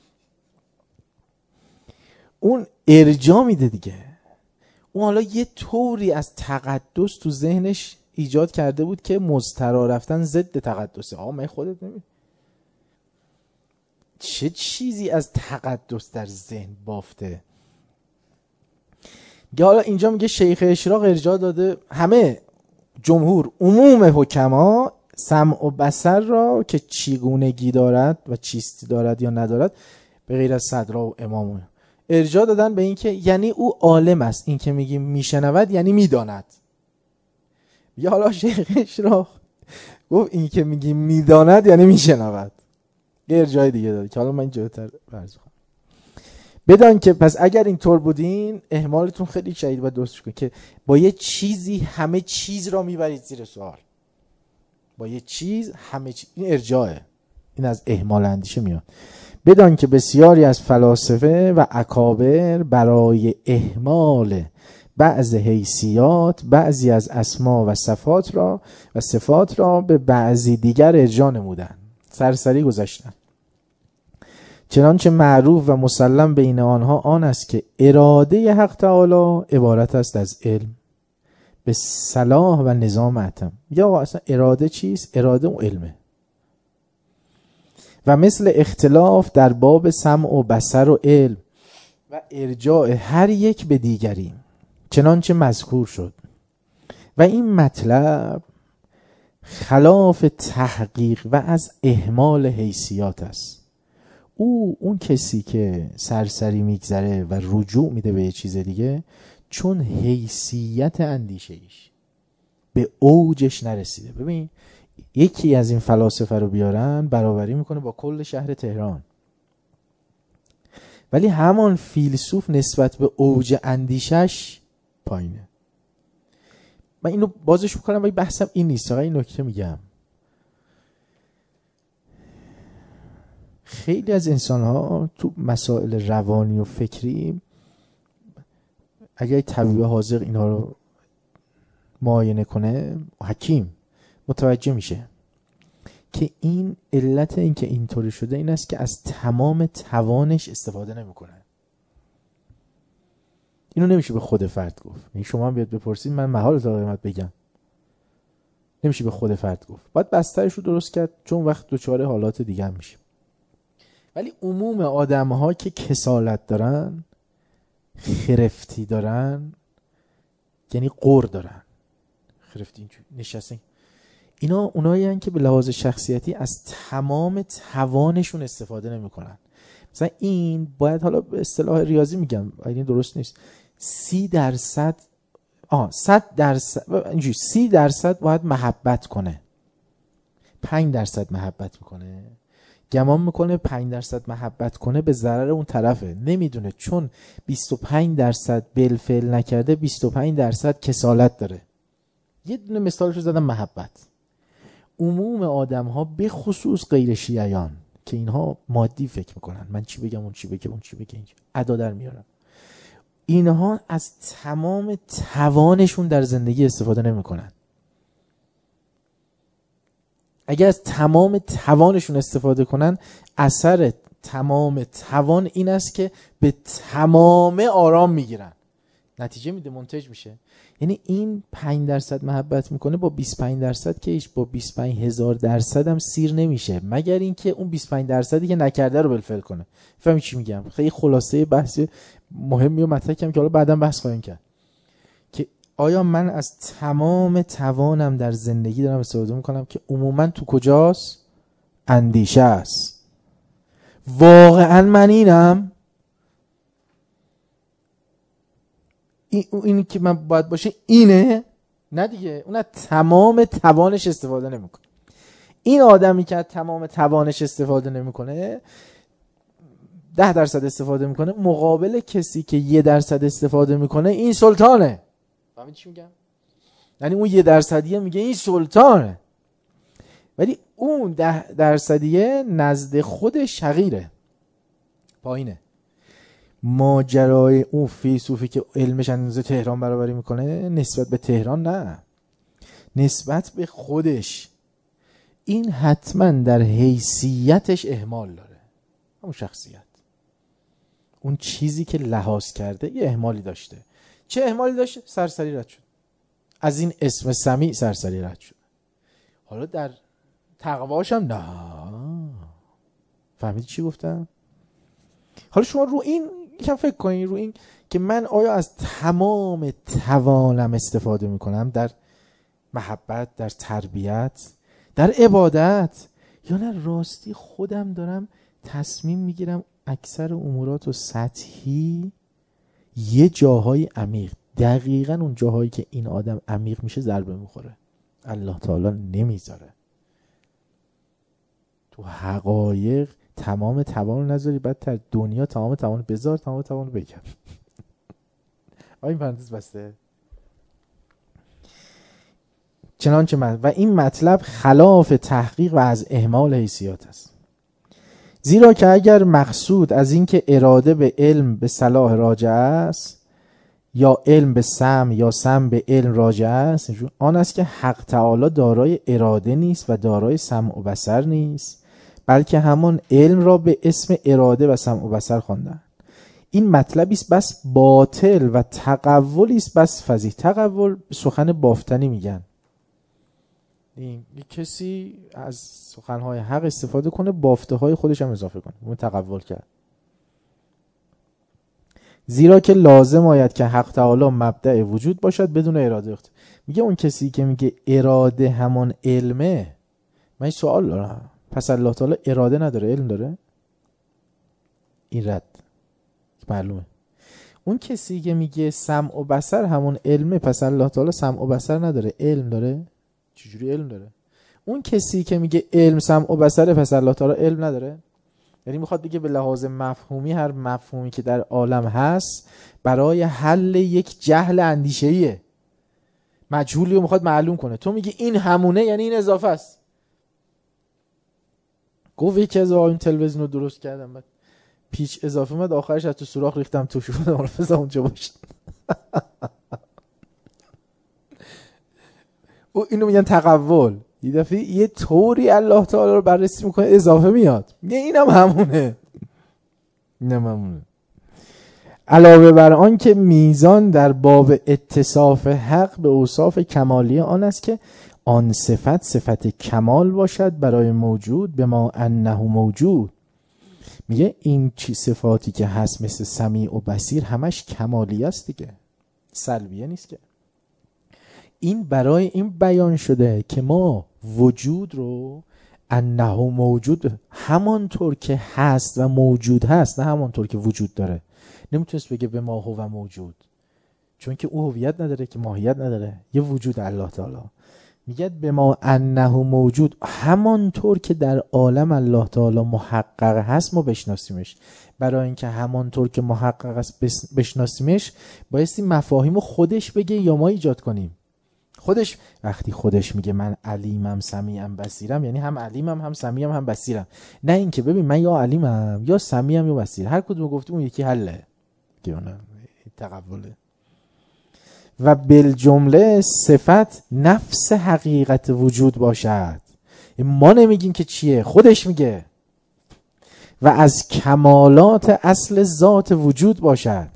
اون ارجاع میده دیگه. اون حالا یه طوری از تقدس تو ذهنش ایجاد کرده بود که مسترا رفتن ضد تقدسه. آقا من خودت نمی چه چیزی از تقدس در ذهن بافته. حالا اینجا میگه شیخ اشراق ارجاع داده همه جمهور عموم حکما سمع و بصر را که چگونگی دارد و چیستی دارد یا ندارد به غیر از صدرا و امام ارجاع دادن به این که یعنی او عالم است. این که میگیم میشنود یعنی میداند. یا حالا شیخ اشراق گفت این که میگیم میداند یعنی میشنود. یه ارجاع دیگه داد که حالا من جلوتر عرض کنم. بدان که پس اگر اینطور بودین اهمالتون خیلی شدید و درست کنید که با یه چیزی همه چیز را میبرید زیر سوال. با یه چیز همه چیز. این ارجاعه. این از اهمال اندیشه میاد. بدان که بسیاری از فلاسفه و اکابر برای اهمال بعض حیثیات بعضی از اسما و صفات را و صفات را به بعضی دیگر ارجاع نمودن، سرسری گذاشتن. چنانچه معروف و مسلم بین آنها آن است که اراده حق تعالی عبارت است از علم به صلاح و نظام اتم. یا اصلا اراده چیست؟ اراده و علمه. و مثل اختلاف در باب سمع و بصر و علم و ارجاع هر یک به دیگری چنانچه مذکور شد. و این مطلب خلاف تحقیق و از اهمال حیثیات است. او اون کسی که سرسری میگذره و رجوع میده به یه چیز دیگه چون حیثیت اندیشه ایش به اوجش نرسیده. ببین یکی از این فلاسفه رو بیارن برابری میکنه با کل شهر تهران، ولی همان فیلسوف نسبت به اوج اندیشش پایینه. من اینو بازش میکنم ولی بحثم این نیست. آقا این نکته میگم خیلی از انسان ها تو مسائل روانی و فکری اگر طبیب حاذق اینا رو معاینه کنه حکیم متوجه میشه که این علت این که اینطوری شده این است که از تمام توانش استفاده نمیکنه. اینو نمیشه به خود فرد گفت. یعنی شما هم بیاد بپرسید من محال تا قیامت بگم. نمیشه به خود فرد گفت. باید بسترش رو درست کرد چون وقت دوچاره حالات دیگه هم میشه. ولی عموم آدم ها که کسالت دارن، خرفتی دارن، یعنی قر دارن، خرفتی اینجوری نشستن، اینا اونایی هستن که به لحاظ شخصیتی از تمام توانشون استفاده نمی کنن مثلا این باید، حالا به اصطلاح ریاضی میگم این درست نیست، سی درصد آه صد درصد اینجوری سی درصد باید محبت کنه، پنج درصد محبت میکنه، گمان میکنه پنج درصد محبت کنه به ضرر اون طرفه، نمیدونه چون بیست و پنج درصد بالفعل نکرده بیست و پنج درصد کسالت داره. یه دونه مثالشو زدم محبت. عموم آدم ها به خصوص غیر شیعیان که اینها مادی فکر میکنن، من چی بگم اون چی بگه اون چی بگه اینجا ادا در میارن، اینها از تمام توانشون در زندگی استفاده نمیکنن. اگر از تمام توانشون استفاده کنن، اثر تمام توان این است که به تمام آرام میگیرن، نتیجه میده، منتج میشه. یعنی این پنج درصد محبت میکنه با بیست و پنج درصد که ایش با بیست و پنج هزار درصد هم سیر نمیشه، مگر اینکه اون بیست و پنج درصدی که نکرده رو بالفعل کنه. فهمی چی میگم؟ خیلی خلاصه بحث مهمی و مطرح کردم که حالا بعداً بحث خواهیم کرد که آیا من از تمام توانم در زندگی دارم استفاده میکنم که عموماً تو کجاست؟ اندیشه است. واقعاً من اینم؟ این اینی که من باید باشه اینه؟ نه دیگه، اون از تمام توانش استفاده نمیکنه. این آدمی که از تمام توانش استفاده نمیکنه، ده درصد استفاده میکنه، مقابل کسی که یه درصد استفاده میکنه این سلطانه. فهمید چی میگم؟ یعنی اون یه درصدیه میگه این سلطانه، ولی اون ده درصدیه نزد خود شغیره، پایینه. ماجرای اون فیلسوفی که علمش اندازه تهران برابری میکنه نسبت به تهران نه، نسبت به خودش، این حتما در حیثیتش اهمال داره. همون شخصیت، اون چیزی که لحاظ کرده یه اهمالی داشته. چه اهمالی داشته؟ سرسری رد شد از این اسم سمیع، سرسری رد شد. حالا در تقواش هم نه. فهمیدی چی گفتم؟ حالا شما رو این یکم فکر کنید، رو این که من آیا از تمام توانم استفاده میکنم در محبت، در تربیت، در عبادت، یا نه راستی خودم دارم تصمیم میگیرم اکثر امورات و سطحی، یه جاهای عمیق، دقیقاً اون جاهایی که این آدم عمیق میشه ضربه میخوره، الله تعالی نمیذاره. تو حقایق تمام توان نذاری، بعد در دنیا تمام توان بذار، تمام توان بگم. آیا این پرانتز بسته؟ چنانچه من و این مطلب خلاف تحقیق و از اهمال حیثیات است. زیرا که اگر مقصود از این که اراده به علم به صلاح راجع است، یا علم به سمع یا سمع به علم راجع است، آن است که حق تعالی دارای اراده نیست و دارای سمع و بصر نیست، بلکه همان علم را به اسم اراده و سمع و بصر خواندند. این مطلبی است بس باطل و تقولی است بس فضیح. تقول سخن بافتنی میگن، این کسی از سخنهای حق استفاده کنه، بافته های خودش هم اضافه کنه، اون تقول کرد. زیرا که لازم آید که حق تعالی مبدأ وجود باشد بدون اراده. میگه اون کسی که میگه اراده همان علمه، من این سوال دارم، پس الله تعالی اراده نداره علم داره؟ این رد معلومه. اون کسی که میگه سمع و بصر همون علمه، پس الله تعالی سمع و بصر نداره علم داره؟ چجوری علم داره؟ اون کسی که میگه علم سمع و بصره، پس الله تعالی علم نداره؟ یعنی میخواد بگه به لحاظ مفهومی هر مفهومی که در عالم هست برای حل یک جهل اندیشه‌ایه، مجهولی رو میخواد معلوم کنه. تو میگی این همونه، یعنی این اضافه است. گفت یکی از آقایون تلویزیون رو درست کردم، بعد پیچ اضافه اومد، آخرش از تو سوراخ ریختم توش، شد اون فضا اونجا باشه. او اینو میگن تقول. یه دفعه یه طوری الله تعالی رو بررسی میکنه اضافه میاد، میگه اینم همونه، اینم همونه. علاوه بر آن که میزان در باب اتصاف حق به اوصاف کمالی آن است که آن صفت صفت کمال باشد برای موجود به ما انه موجود. میگه این چی صفاتی که هست مثل سمیع و بصیر همش کمالی است دیگه، سلبیه نیست که. این برای این بیان شده که ما وجود رو انه موجود، همانطور که هست و موجود هست، نه همانطور که وجود داره. نمیتونست بگه به ما هو موجود، چون که او هویت نداره، که ماهیت نداره، یه وجود الله تعالی. میگه به ما انه موجود، همانطور که در عالم الله تعالی محقق هست ما بشناسیمش. برای اینکه همانطور که محقق است بشناسیمش، بایستی مفاهیم خودش بگه یا ما ایجاد کنیم. خودش وقتی خودش میگه من علیمم سمیعم بصیرم، یعنی هم علیمم هم سمیعم هم بصیرم. نه اینکه ببین من یا علیمم یا سمیعم یا بصیر، هر کدوم گفتیم اون یکی حله که اون تقبله. و بالجمله صفت نفس حقیقت وجود باشد. ما نمیگیم که چیه، خودش میگه. و از کمالات اصل ذات وجود باشد.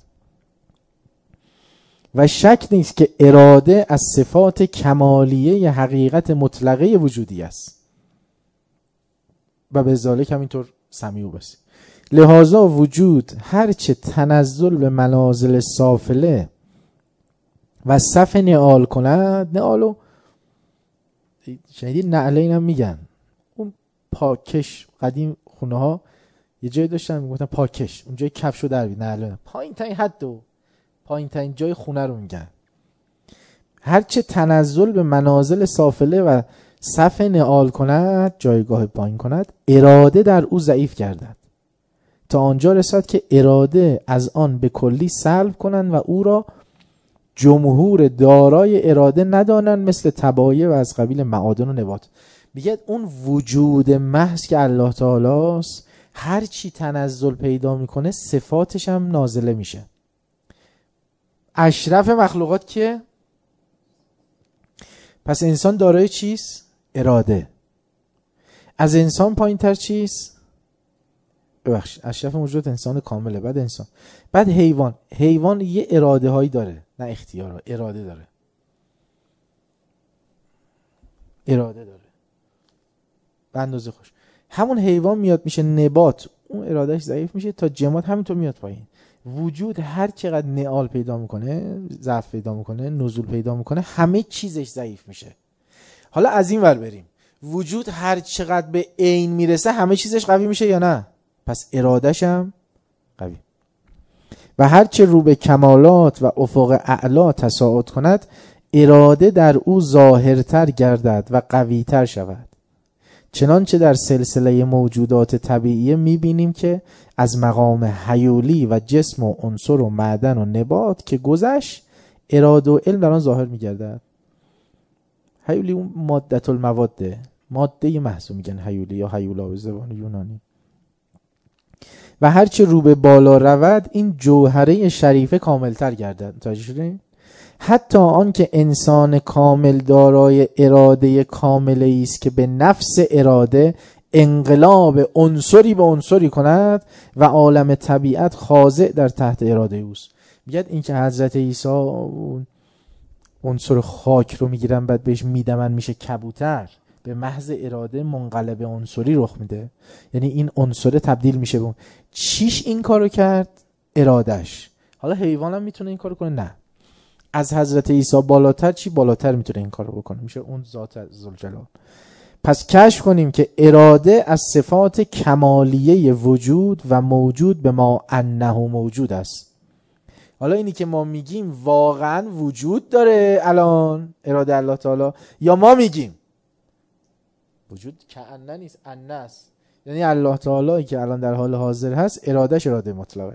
و شک نیست که اراده از صفات کمالیه حقیقت مطلقه وجودی است و به ذالک همینطور سمیع و بصیر. لذا وجود هرچه تنزل به منازل سافله و صف نعال کند، نعالو شنیدید نعلین هم میگن، اون پاکش قدیم خونه ها یه جایی داشتن میگفتن پاکش، اون جای کفشو در بید نعلین، پایین ترین حد و پایین ترین جای خونه رو میگن. هرچه تنزل به منازل سافله و صف نعال کند، جایگاه پایین کند، اراده در او ضعیف گردد تا آنجا رسد که اراده از آن به کلی سلب کنند و او را جمهور دارای اراده ندانند، مثل طبایع و از قبیل معادن و نبات. میگه اون وجود محض که الله تعالی است، هر چی تنزل پیدا میکنه صفاتش هم نازله میشه. اشرف مخلوقات که پس انسان دارای چیست؟ اراده. از انسان پایین تر چیست؟ ببخش اشرف موجود انسان کامله، بعد انسان، بعد حیوان. حیوان یه اراده هایی داره، نه اختیار، اراده داره، اراده داره به اندازه خوش. همون حیوان میاد میشه نبات، اون ارادهش ضعیف میشه تا جماد همینطور میاد پایین. وجود هر چقدر نعال پیدا میکنه، ضعف پیدا میکنه، نزول پیدا میکنه، همه چیزش ضعیف میشه. حالا از این ور بریم، وجود هر چقدر به عین میرسه همه چیزش قوی میشه یا نه؟ پس ارادهش هم قوی. و هر چه رو به کمالات و افق اعلا تصاعد کند، اراده در او ظاهرتر گردد و قویتر شود. چنانچه در سلسله موجودات طبیعیه میبینیم که از مقام حیولی و جسم و عنصر و معدن و نبات که گذشت، اراده و علم در آن ظاهر میگردد. حیولی اون مادت المواده، ماده محض میگن حیولی یا حیولا به زبان یونانی. و هرچه رو به بالا رود این جوهره شریفه کاملتر گردد. متوجه شدین؟ حتی آن که انسان کامل دارای اراده کامله است که به نفس اراده انقلاب عنصری به عنصری کند و عالم طبیعت خاضع در تحت اراده اوست. میگه این که حضرت عیسی عنصر خاک رو میگیرن بعد بهش میدمن میشه کبوتر، به محض اراده منقلب عنصری رخ میده، یعنی این عنصر تبدیل میشه به اون. چیش این کارو کرد؟ ارادش. حالا حیوان هم میتونه این کارو کنه؟ نه. از حضرت عیسی بالاتر چی بالاتر میتونه این کارو بکنه؟ میشه اون ذات ذوالجلال. پس کشف کنیم که اراده از صفات کمالیه وجود و موجود به ما انه موجود است. حالا اینی که ما میگیم واقعا وجود داره الان اراده الله تعالی، یا ما میگیم وجود که انه نیست، انه است، یعنی الله تعالی که الان در حال حاضر هست ارادهش اراده مطلقه.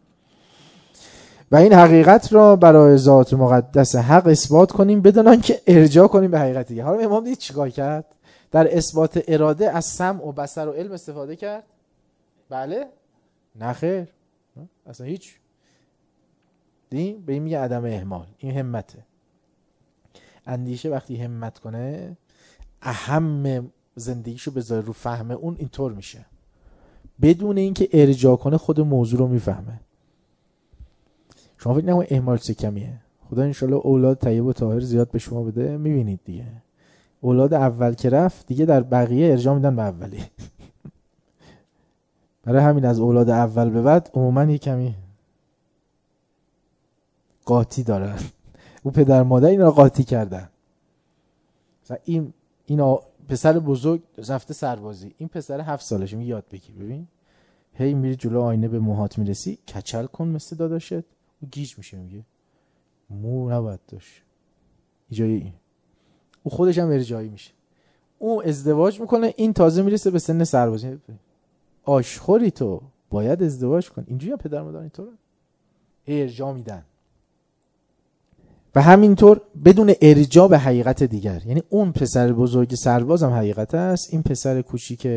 و این حقیقت را برای ذات مقدس حق اثبات کنیم بدون که ارجاع کنیم به حقیقت دیگه. حالا امام دید چیکار کرد؟ در اثبات اراده از سمع و بصر و علم استفاده کرد؟ بله؟ نه خیر، اصلا هیچ. دیم به این میگه عدم اهمال. این همته. اندیشه وقتی همت کنه اهم زندگیشو بذاره رو فهم اون، اینطور میشه بدون اینکه ارجاع کنه خود موضوع رو میفهمه. شما فکر نکنید اهمال چه کمیه. خدا انشالله اولاد طیب و طاهر زیاد به شما بده. میبینید دیگه اولاد اول که رفت دیگه در بقیه ارجاع میدن به اولی. برای همین از اولاد اول به بعد عموما یه کمی قاطی دارن. او پدر مادر اینا قاطی کردن و این اینا پسر بزرگ رفته سربازی، این پسر هفت سالشه، میگه یاد بگیر. ببین هی میری جلو آینه به موهات میرسی، کچل کن مثل داداشت، و گیج میشه، میگه مو نباید داشت ایجای این. او خودش هم ارجایی میشه، او ازدواج میکنه، این تازه میرسه به سن سربازی. آشخوری تو، باید ازدواج کن. اینجوری هم پدر مادر اینطوره، ارجاع میدن. و همینطور بدون ارجاع به حقیقت دیگر، یعنی اون پسر بزرگ سرباز هم حقیقت است، این پسر کوچیک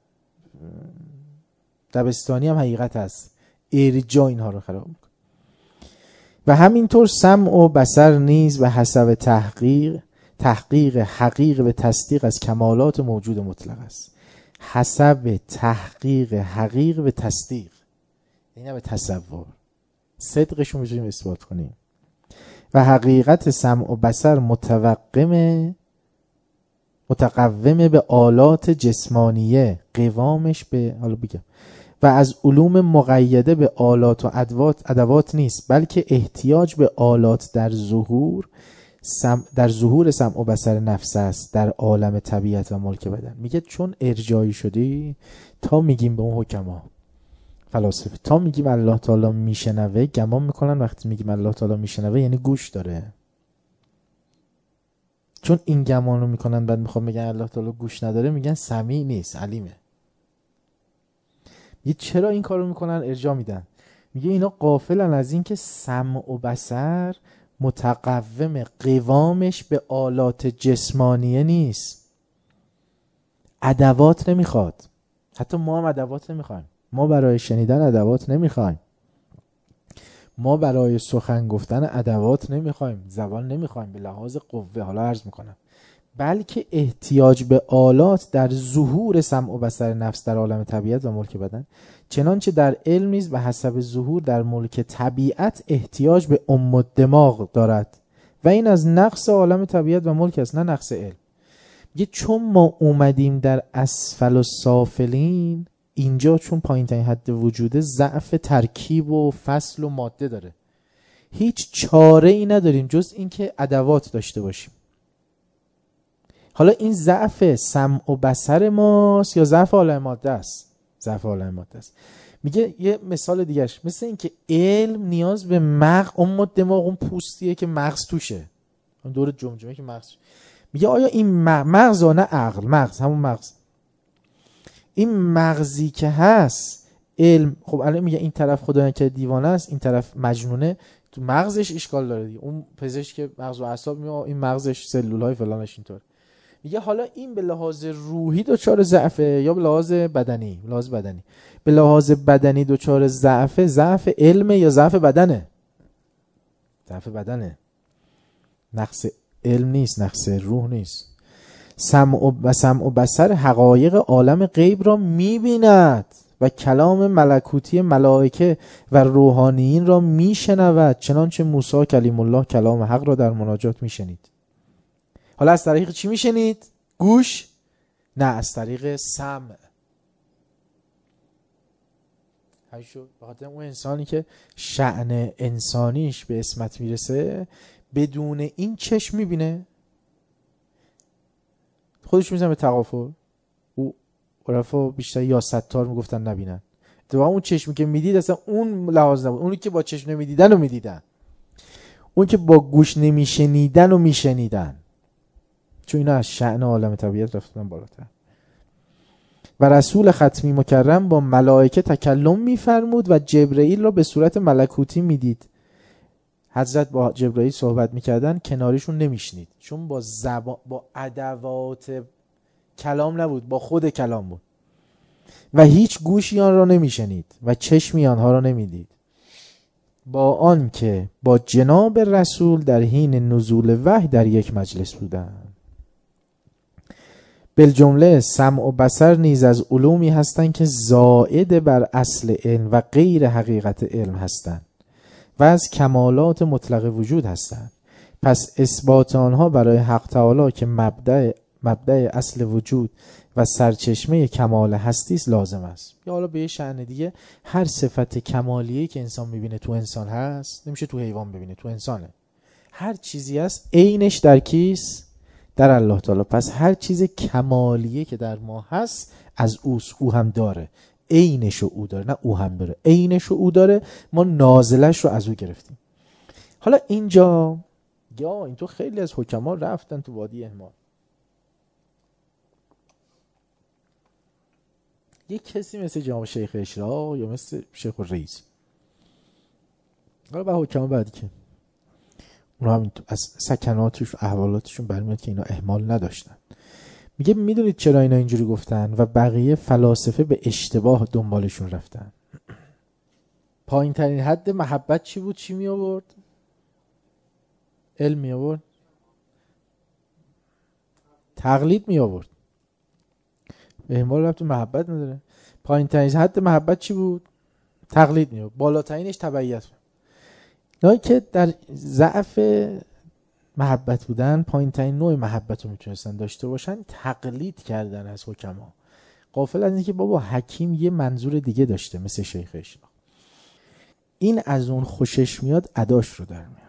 دبستانی هم حقیقت است، ارجاع اینها رو خراب میکنه. و همینطور سمع و بصر نیز به حسب تحقیق تحقیق حقیق به تصدیق از کمالات موجود مطلق است. حسب تحقیق حقیق به تصدیق، یعنی نه به تصور، صدقشو میتونیم اثبات کنیم. و حقیقت سمع و بصر متوقمه متقومه به آلات جسمانیه، قوامش به، حالا بگم، و از علوم مقیده به آلات و ادوات ادوات نیست، بلکه احتیاج به آلات در ظهور سم در ظهور سمع و بصر نفس است در عالم طبیعت و ملک بدن. میگه چون ارجایی شدی، تا میگیم به اون حکما فلاسفه، تا میگیم الله تعالی میشنوه، گمان میکنن وقتی میگیم الله تعالی میشنوه یعنی گوش داره. چون این گمان رو میکنن، بعد میخوام بگن الله تعالی گوش نداره، میگن سمیع نیست، علیمه. میگه چرا این کارو میکنن؟ ارجاع میدن. میگه اینا غافلن از این که سمع و بصر متقوم، قوامش به آلات جسمانیه نیست، ادوات نمیخواد. حتی ما هم ادوات نمیخوایم، ما برای شنیدن ادوات نمیخوایم، ما برای سخن گفتن ادوات نمیخوایم، زبان نمیخوایم به لحاظ قوه، حالا عرض میکنم، بلکه احتیاج به آلات در ظهور سمع و بصر نفس در عالم طبیعت و ملک بدن، چنانچه در علم نیز به حسب ظهور در ملک طبیعت احتیاج به ام الدماغ دارد و این از نقص عالم طبیعت و ملک است، نه نقص علم. میگه چون ما اومدیم در اسفل السافلین، اینجا چون پایین ترین حد وجوده ضعف ترکیب و فصل و ماده داره، هیچ چاره ای نداریم جز اینکه ادوات داشته باشیم. حالا این ضعف سمع و بصر ماست یا ضعف عالم ماده است؟ ضعف عالم ماده است. میگه یه مثال دیگهش مثل این که علم نیاز به مغز، اون دماغ، اون پوستیه که مغز توشه، اون دور جمجمه که مغز. میگه آیا این مغز نه عقل، مغز همون مغز، این مغزی که هست علم، خب الان میگه این طرف خدایان که دیوانه است، این طرف مجنونه، تو مغزش اشکال داره دیگه. اون پزشک که مغز و اعصاب میگه این مغزش سلولای فلانش اینطور. میگه حالا این به لحاظ روحی دچار ضعفه یا به لحاظ بدنی؟ به لحاظ بدنی. به لحاظ بدنی دچار ضعفه، ضعف علمه یا ضعف بدنه؟ ضعف بدنه، نقص علم نیست، نقص روح نیست. سمع و سمع و بصر حقایق عالم غیب را میبیند و کلام ملکوتی ملائکه و روحانیین را میشنود، چنانچه موسی کلیم الله کلام حق را در مناجات میشنید. حالا از طریق چی میشنید؟ گوش؟ نه، از طریق سمع. هی شد بخاطر اون انسانی که شأن انسانیش به اسمت میرسه بدون این چشم میبینه، خودش میزن به تغافل. او عرفا بیشتر یا ستار میگفتن نبینن، اتفاقا اون چشمی که میدید اصلا اون لحاظ نبود، اونی که با چشم نمیدیدن رو میدیدن، اون که با گوش نمیشنیدن و میشنیدن، چون اینا از شأن عالم طبیعت رفتن بالاتر. و رسول ختمی مکرم با ملائکه تکلم میفرمود و جبرئیل را به صورت ملکوتی میدید. حضرت با جبرئیل صحبت میکردن، کناریشون نمیشنید، چون با زبان، با ادوات کلام نبود، با خود کلام بود و هیچ گوشی آن را نمیشنید و چشمی آنها را نمیدید، با آن که با جناب رسول در حین نزول وحی در یک مجلس بودند. بالجمله سمع و بصر نیز از علومی هستند که زائد بر اصل علم و غیر حقیقت علم هستند و از کمالات مطلق وجود هستند. پس اثبات آنها برای حق تعالی که مبدأ مبدأ اصل وجود و سرچشمه کمال هستی است لازم است. یا حالا به یه شأن دیگه، هر صفت کمالیه که انسان میبینه تو انسان هست، نمیشه تو حیوان ببینه، تو انسانه. هر چیزی هست عینش در کیست؟ در الله تعالی. پس هر چیز کمالیه که در ما هست از اوست، او هم داره، عینشو او داره، نه او هم داره، عینشو او داره، ما نازلش رو از او گرفتیم. حالا اینجا یا اینطور خیلی از حکما رفتن تو وادی اهمال. یک کسی مثل جناب شیخ اشراق یا مثل شیخ الرئیس، حالا با حکما بعدی که اونا هم از سکناتش و احوالاتشون برمیاد که اینا اهمال نداشتن، میگه میدونید چرا اینا اینجوری گفتن و بقیه فلاسفه به اشتباه دنبالشون رفتن. پایین ترین حد محبت چی بود؟ چی می آورد؟ علم می آورد، تقلید می آورد. اهمال ربط به محبت نداره. پایین ترین حد محبت چی بود؟ تقلید می آورد. بالاترینش تبعیت. نهایی که در ضعف محبت بودن، پایین ترین نوع محبت رو میتونستن داشته باشن، تقلید کردن از حکما، غافل از اینکه بابا حکیم یه منظور دیگه داشته مثل شیخ اشراق. این از اون خوشش میاد اداش رو در میاره.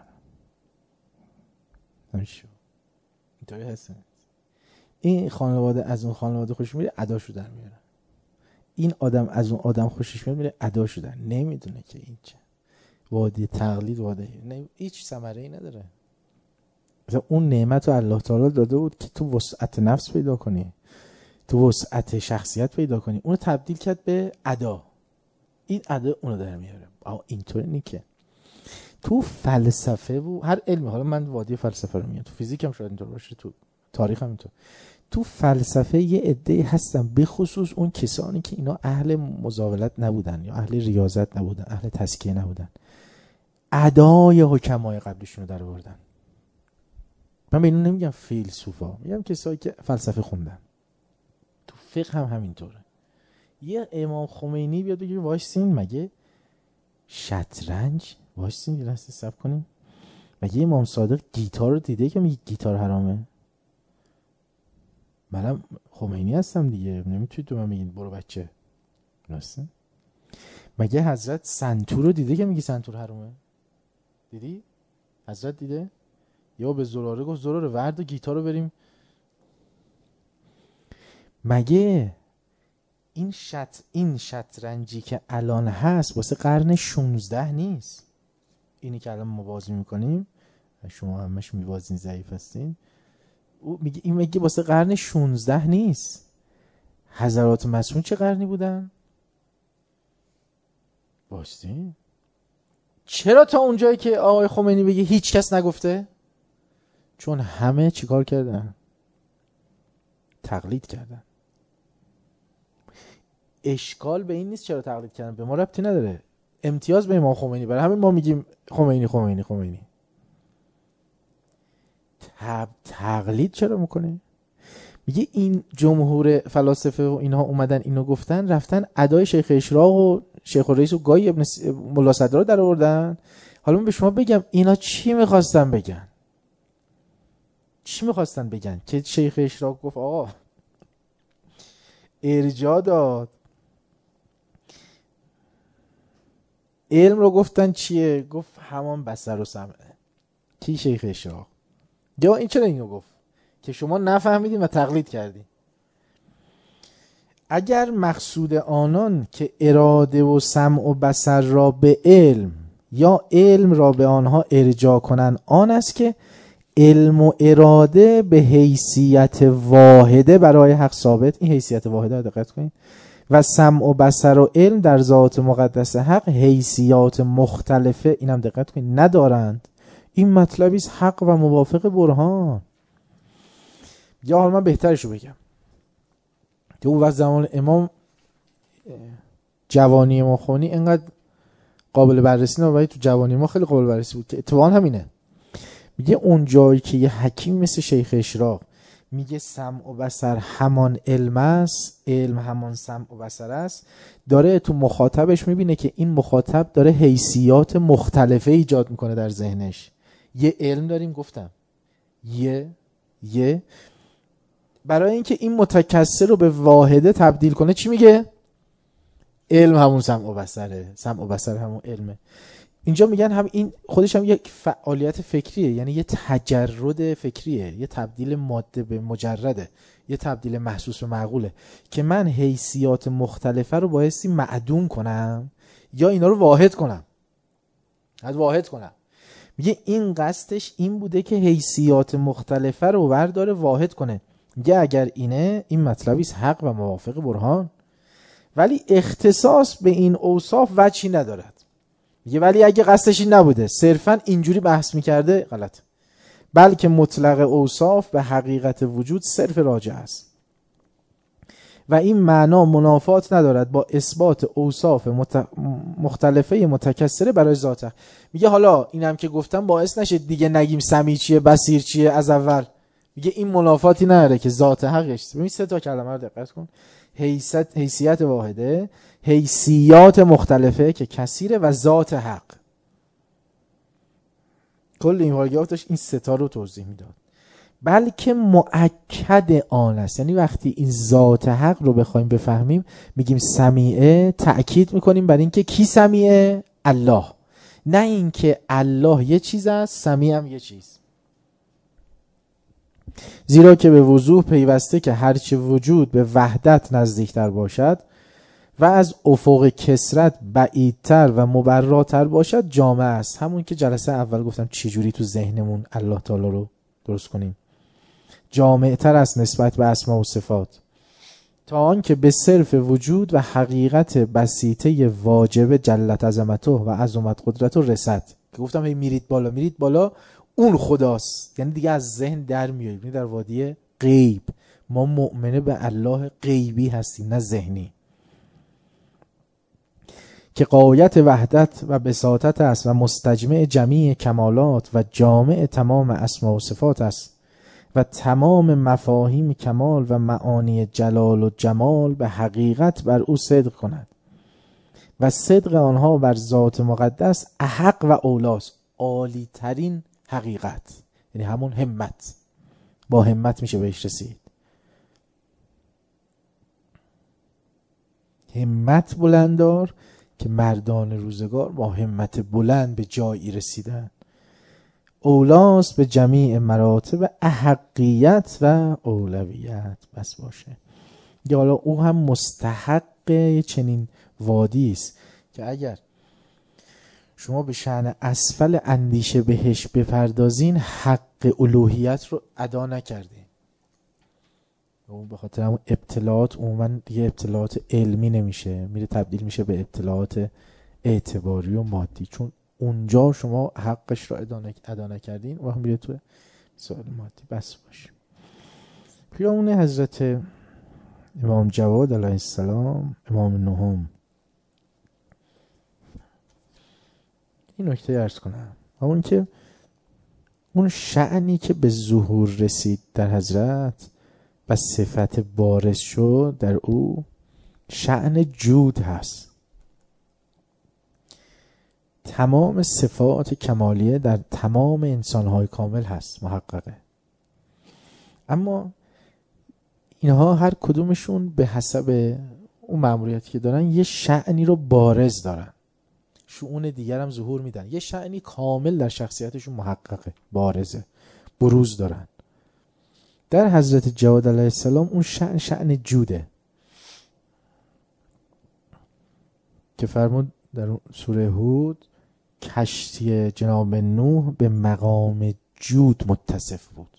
نمیشه اینطوری هست. این خانواده از اون خانواده خوشش میاد اداش رو در میاره. این آدم از اون آدم خوشش میاد میره اداش رو در نمیدونه که این چه وادی تقلید وادی نه، هیچ ثمره‌ای نداره. مثلا اون نعمت رو الله تعالی داده بود که تو وسعت نفس پیدا کنی، تو وسعت شخصیت پیدا کنی، اونو تبدیل کرد به ادا. این ادا اونو در میاره. آه اینطوری نی که تو فلسفه و هر علمی، حالا من وادی فلسفه رو میام، تو فیزیک هم شاید اینطور باشه، تو تاریخ هم اینطور، تو فلسفه یه عده‌ای هستن به خصوص اون کسانی که اینا اهل مزاولت نبودن یا اهل ریاضت نبودن، اهل تزکیه نبودن، ادای حکمای قبلشون رو در آوردن. من به اینو نمیگم فیلسوفا، میگم کسایی که فلسفه خوندن. تو فقه هم همینطوره. یه امام خمینی بیاد بگه وایسین، مگه شطرنج وایسین یه لحظه صبر کنین، مگه امام صادق گیتار رو دیده که میگه گیتار حرامه؟ منم خمینی هستم دیگه، نمیتونید تو من بگین برو بچه. درسته؟ مگه حضرت سنتور رو دیده که میگه سنتور حرامه؟ دیدی؟ حضرت دیده؟ یا به زراره گفت زراره ورد و گیتار رو بریم. مگه این شط این شطرنجی که الان هست واسه قرن شانزده نیست؟ اینی که الان ما بازی میکنیم، شما همش میبازین ضعیف هستین، او میگه این میگه واسه قرن شانزده نیست. حضرات معصوم چه قرنی بودن؟ باشین. چرا تا اونجایی که آقای خمینی بگه هیچ کس نگفته؟ چون همه چیکار کردن؟ تقلید کردن. اشکال به این نیست چرا تقلید کردن، به ما ربطی نداره. امتیاز به امام خمینی، برای همین ما میگیم خمینی خمینی خمینی. تب تقلید چرا میکنه؟ میگه این جمهور فلاسفه و اینها اومدن اینو گفتن، رفتن ادای شیخ اشراق و شیخ الرئیس و گاهی ابن ملا صدرا در آوردن. حالا من به شما بگم اینا چی میخواستن بگن؟ چی میخواستن بگن؟ که شیخ اشراق گفت آقا ارجاع داد، علم رو گفتن چیه؟ گفت همان بصر و سمعه. کی؟ شیخ اشراق. یا این چرا اینو گفت؟ که شما نفهمیدین و تقلید کردین. اگر مقصود آنان که اراده و سمع و بصر را به علم یا علم را به آنها ارجاع کنن آن است که علم و اراده به حیثیت واحده برای حق ثابت، این حیثیت واحده رو دقت کنید، و سمع و بصر و علم در ذات مقدس حق حیثیات مختلفه، اینم دقت کنید، ندارند. این مطلبی است حق و موافق برهان. یا حالا من بهترشو بگم، تو اون وقت زمان امام جوانی ما خونی اینقدر قابل بررسی نه، ولی تو جوانی ما خیلی قابل بررسی بود که اتفاقا همینه. میگه اون جایی که یه حکیم مثل شیخ اشراق میگه سمع و بصر همان علم است، علم همان سمع و بصر است، داره تو مخاطبش میبینه که این مخاطب داره حیثیات مختلفه ایجاد میکنه در ذهنش. یه علم داریم، گفتم یه یه برای اینکه این متکثر رو به واحده تبدیل کنه چی میگه؟ علم همون سمع و بصره، سمع و بصر همون علمه. اینجا میگن هم این خودش هم یک فعالیت فکریه، یعنی یه تجرد فکریه، یه تبدیل ماده به مجرده، یه تبدیل محسوس به معقوله که من حیثیات مختلفه رو بایستی معدوم کنم یا اینا رو واحد کنم. از واحد کنم. میگه این قصدش این بوده که حیثیات مختلفه رو برداره واحد کنه. میگه اگر اینه این مطلبی است حق و موافق برهان، ولی اختصاص به این اوصاف وجهی ندارد. میگه ولی اگه قصدش این نبوده، صرفا اینجوری بحث میکرده، غلط. بلکه مطلق اوصاف به حقیقت وجود صرف راجع است و این معنا منافات ندارد با اثبات اوصاف مت... مختلفه متکثره برای ذاته. میگه حالا اینم که گفتم باعث نشه دیگه نگیم سمیع چیه بصیر چیه از اول. میگه این منافاتی نداره که ذات حقش. ببین سه تا کلمه رو دقت کن. حیثیت حیثیت واحده، حیثیات مختلفه که کثیره و ذات حق. کل این پاراگراف داشت این سه تا رو توضیح میداد. بلکه مؤکد آن است، یعنی وقتی این ذات حق رو بخوایم بفهمیم میگیم سمیعه، تأکید میکنیم بر اینکه کی سمیعه؟ الله. نه اینکه الله یه چیز است سمیع هم یه چیز. زیرا که به وضوح پیوسته که هرچه وجود به وحدت نزدیکتر باشد و از افق کثرت بعیدتر و مبراتر باشد جامع است. همون که جلسه اول گفتم چجوری تو ذهنمون الله تعالی رو درست کنیم. جامعتر است نسبت به اسما و صفات، تا آن که به صرف وجود و حقیقت بسیطه واجب جلت عظمته و عظمت قدرته رسد. که گفتم هی میرید بالا میرید بالا، اون خداست. یعنی دیگه از ذهن در میاییم، یعنی در وادی غیب. ما مؤمنه به الله غیبی هستیم نه ذهنی، که غایت وحدت و بساطت است و مستجمع جمیع کمالات و جامع تمام اسما و صفات است و تمام مفاهیم کمال و معانی جلال و جمال به حقیقت بر او صدق کند و صدق آنها بر ذات مقدس احق و اولاست، عالی ترین حقیقت. یعنی همون همت، با همت میشه بهش رسید. همت بلندار که مردان روزگار با همت بلند به جایی رسیدن. اولاست به جمیع مراتب احقیت و اولویت بس باشه. یا حالا او هم مستحق چنین وادی است که اگر شما به شأن اسفل اندیشه بهش بپردازین حق الوهیت رو ادا نکردین. اون به خاطر همون ابطلاعات عموما دیگه ابطلاعات علمی نمیشه، میره تبدیل میشه به ابطلاعات اعتباری و مادی، چون اونجا شما حقش رو ادا نکردین و هم میره تو سوال مادی. بس باشه. پیرامون حضرت امام جواد علیه السلام، امام نهم، این نکته عرض کنم. اون که اون شأنی که به ظهور رسید در حضرت و صفت بارز شد در او شأن جود هست. تمام صفات کمالیه در تمام انسانهای کامل هست، محققه. اما اینها هر کدومشون به حسب اون مأموریتی که دارن یه شأنی رو بارز دارن، شؤون دیگر هم ظهور میدن. یه شأنی کامل در شخصیتشون محققه، بارزه، بروز دارن. در حضرت جواد علیه السلام اون شأن شأن جوده که فرمود در سوره هود کشتی جناب نوح به مقام جود متصف بود.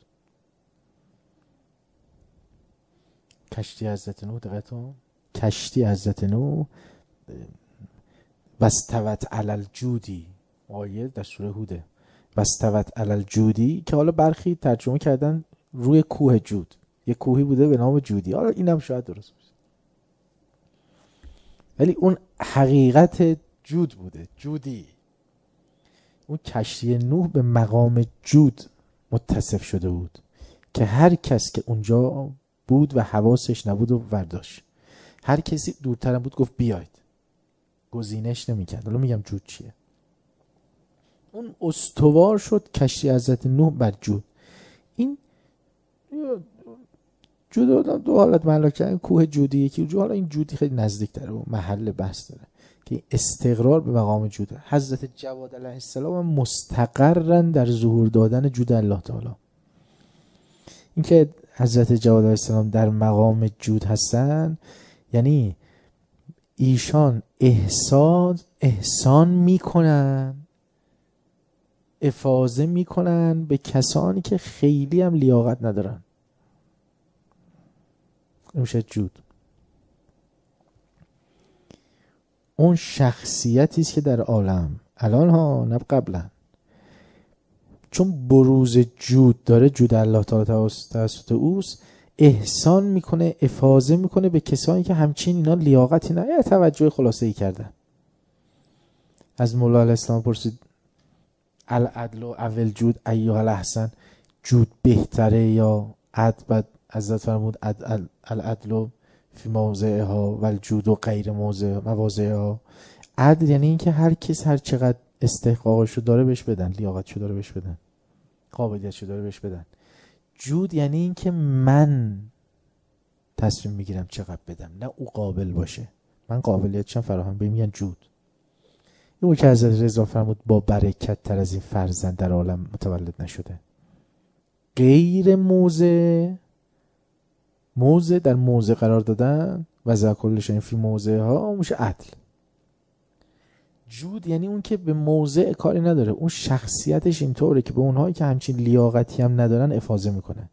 کشتی حضرت نوح، دقیقا کشتی حضرت نوح واستوت علی الجودی، آیه در سوره هوده، واستوت علی الجودی، که حالا برخی ترجمه کردن روی کوه جود، یه کوهی بوده به نام جودی. حالا اینم شاید درست باشه، ولی اون حقیقت جود بوده، جودی. اون کشتی نوح به مقام جود متصف شده بود که هر کس که اونجا بود و حواسش نبود و برداشت، هر کسی دورترم بود گفت بیاید، گزینش نمی‌کرد. حالا میگم جود چیه. اون استوار شد کشتی حضرت نوح بر جود. این جود دو حالت ملاک، کوه جودی یکی جو، حالا این جودی خیلی نزدیک داره و محل بحث داره. که استقرار به مقام جوده. حضرت جواد علیه السلام مستقرن در ظهور دادن جود الله تعالی. این که حضرت جواد علیه السلام در مقام جود هستن یعنی ایشان احسان احسان میکنن، افاضه میکنن به کسانی که خیلی هم لیاقت ندارن. این میشه جود. اون شخصیتی است که در عالم الان ها نه قبلا، چون بروز جود داره، جود الله تعالی توسط اوست، احسان میکنه، افاضه میکنه به کسانی که همچین اینا لیاقتی نه، یا توجه خلاصه ای کردن. از مولا علیه السلام پرسید العدل و اول جود ایها الاحسن، جود بهتره یا عدل؟ بعد حضرت فرمود العدل فی موضعها و الجود و غیر موضع مواضعها. عدل یعنی این که هر کس هر چقدر استحقاقشو داره بهش بدن، لیاقتشو داره بهش بدن، قابلیتشو داره بهش بدن. جود یعنی این که من تصمیم میگیرم چقدر بدم، نه او قابل باشه، من قابلیتشم فراهم به میگن جود. این که حضرت رضا فرمود با برکت تر از این فرزند در عالم متولد نشده. غیر موضع، موضع در موضع قرار دادن و ذکرشن فی موضع ها میشه عدل. جود یعنی اون که به موضع کاری نداره، اون شخصیتش اینطوره که به اونهایی که همچین لیاقتی هم ندارن افاضه میکنه.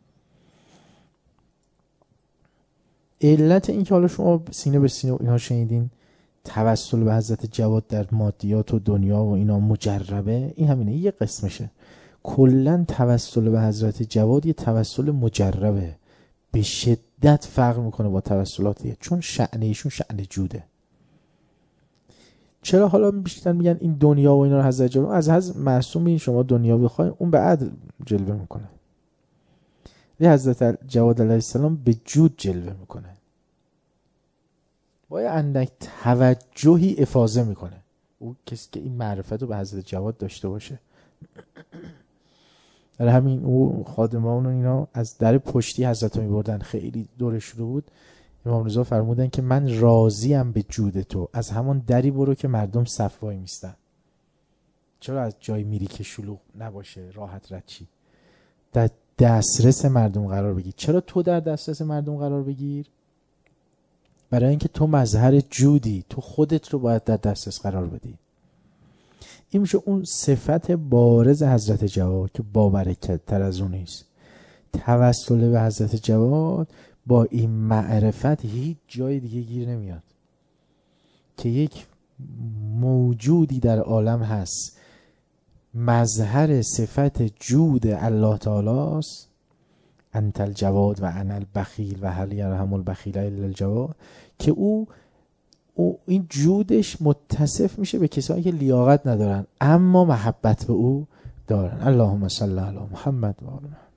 علت این که حالا شما سینه به سینه اینها شنیدین توسل به حضرت جواد در مادیات و دنیا و اینا مجربه، این همینه، یه قسمشه. کلن توسل به حضرت جواد یه توسل مجربه، به شدت فرق میکنه با توسلاتیه، چون شأن ایشون شأن جوده. چرا حالا بیشتر میگن این دنیا و اینا رو حضرت جواد از حضرت معصوم این شما دنیا بخواین اون به عدل جلوه میکنه، ولی حضرت جواد علیه السلام به جود جلوه میکنه، با یه اندک توجهی افاضه میکنه. او کسی که این معرفت رو به حضرت جواد داشته باشه. در همین او خادمان و اینا از در پشتی حضرت رو میبردن، خیلی دورش رو بود. امام رضا فرمودن که من راضیم به جود تو، از همون دری برو که مردم صف وای میستن. چرا از جای میری که شلوغ نباشه، راحت رد چی، در دسترس مردم قرار بگیر. چرا تو در دسترس مردم قرار بگیر؟ برای اینکه تو مظهر جودی، تو خودت رو باید در دسترس قرار بدی. این میشه اون صفت بارز حضرت جواد که با برکت تر از اون نیست. توسل به حضرت جواد با این معرفت هیچ جای دیگه گیر نمیاد که یک موجودی در عالم هست مظهر صفت جود الله تعالی است، انت الجواد و انا البخیل و هل یرحم البخیل الا الجواد، که او او این جودش متصف میشه به کسایی که لیاقت ندارن اما محبت به او دارن. اللهم صل علی محمد و آل محمد.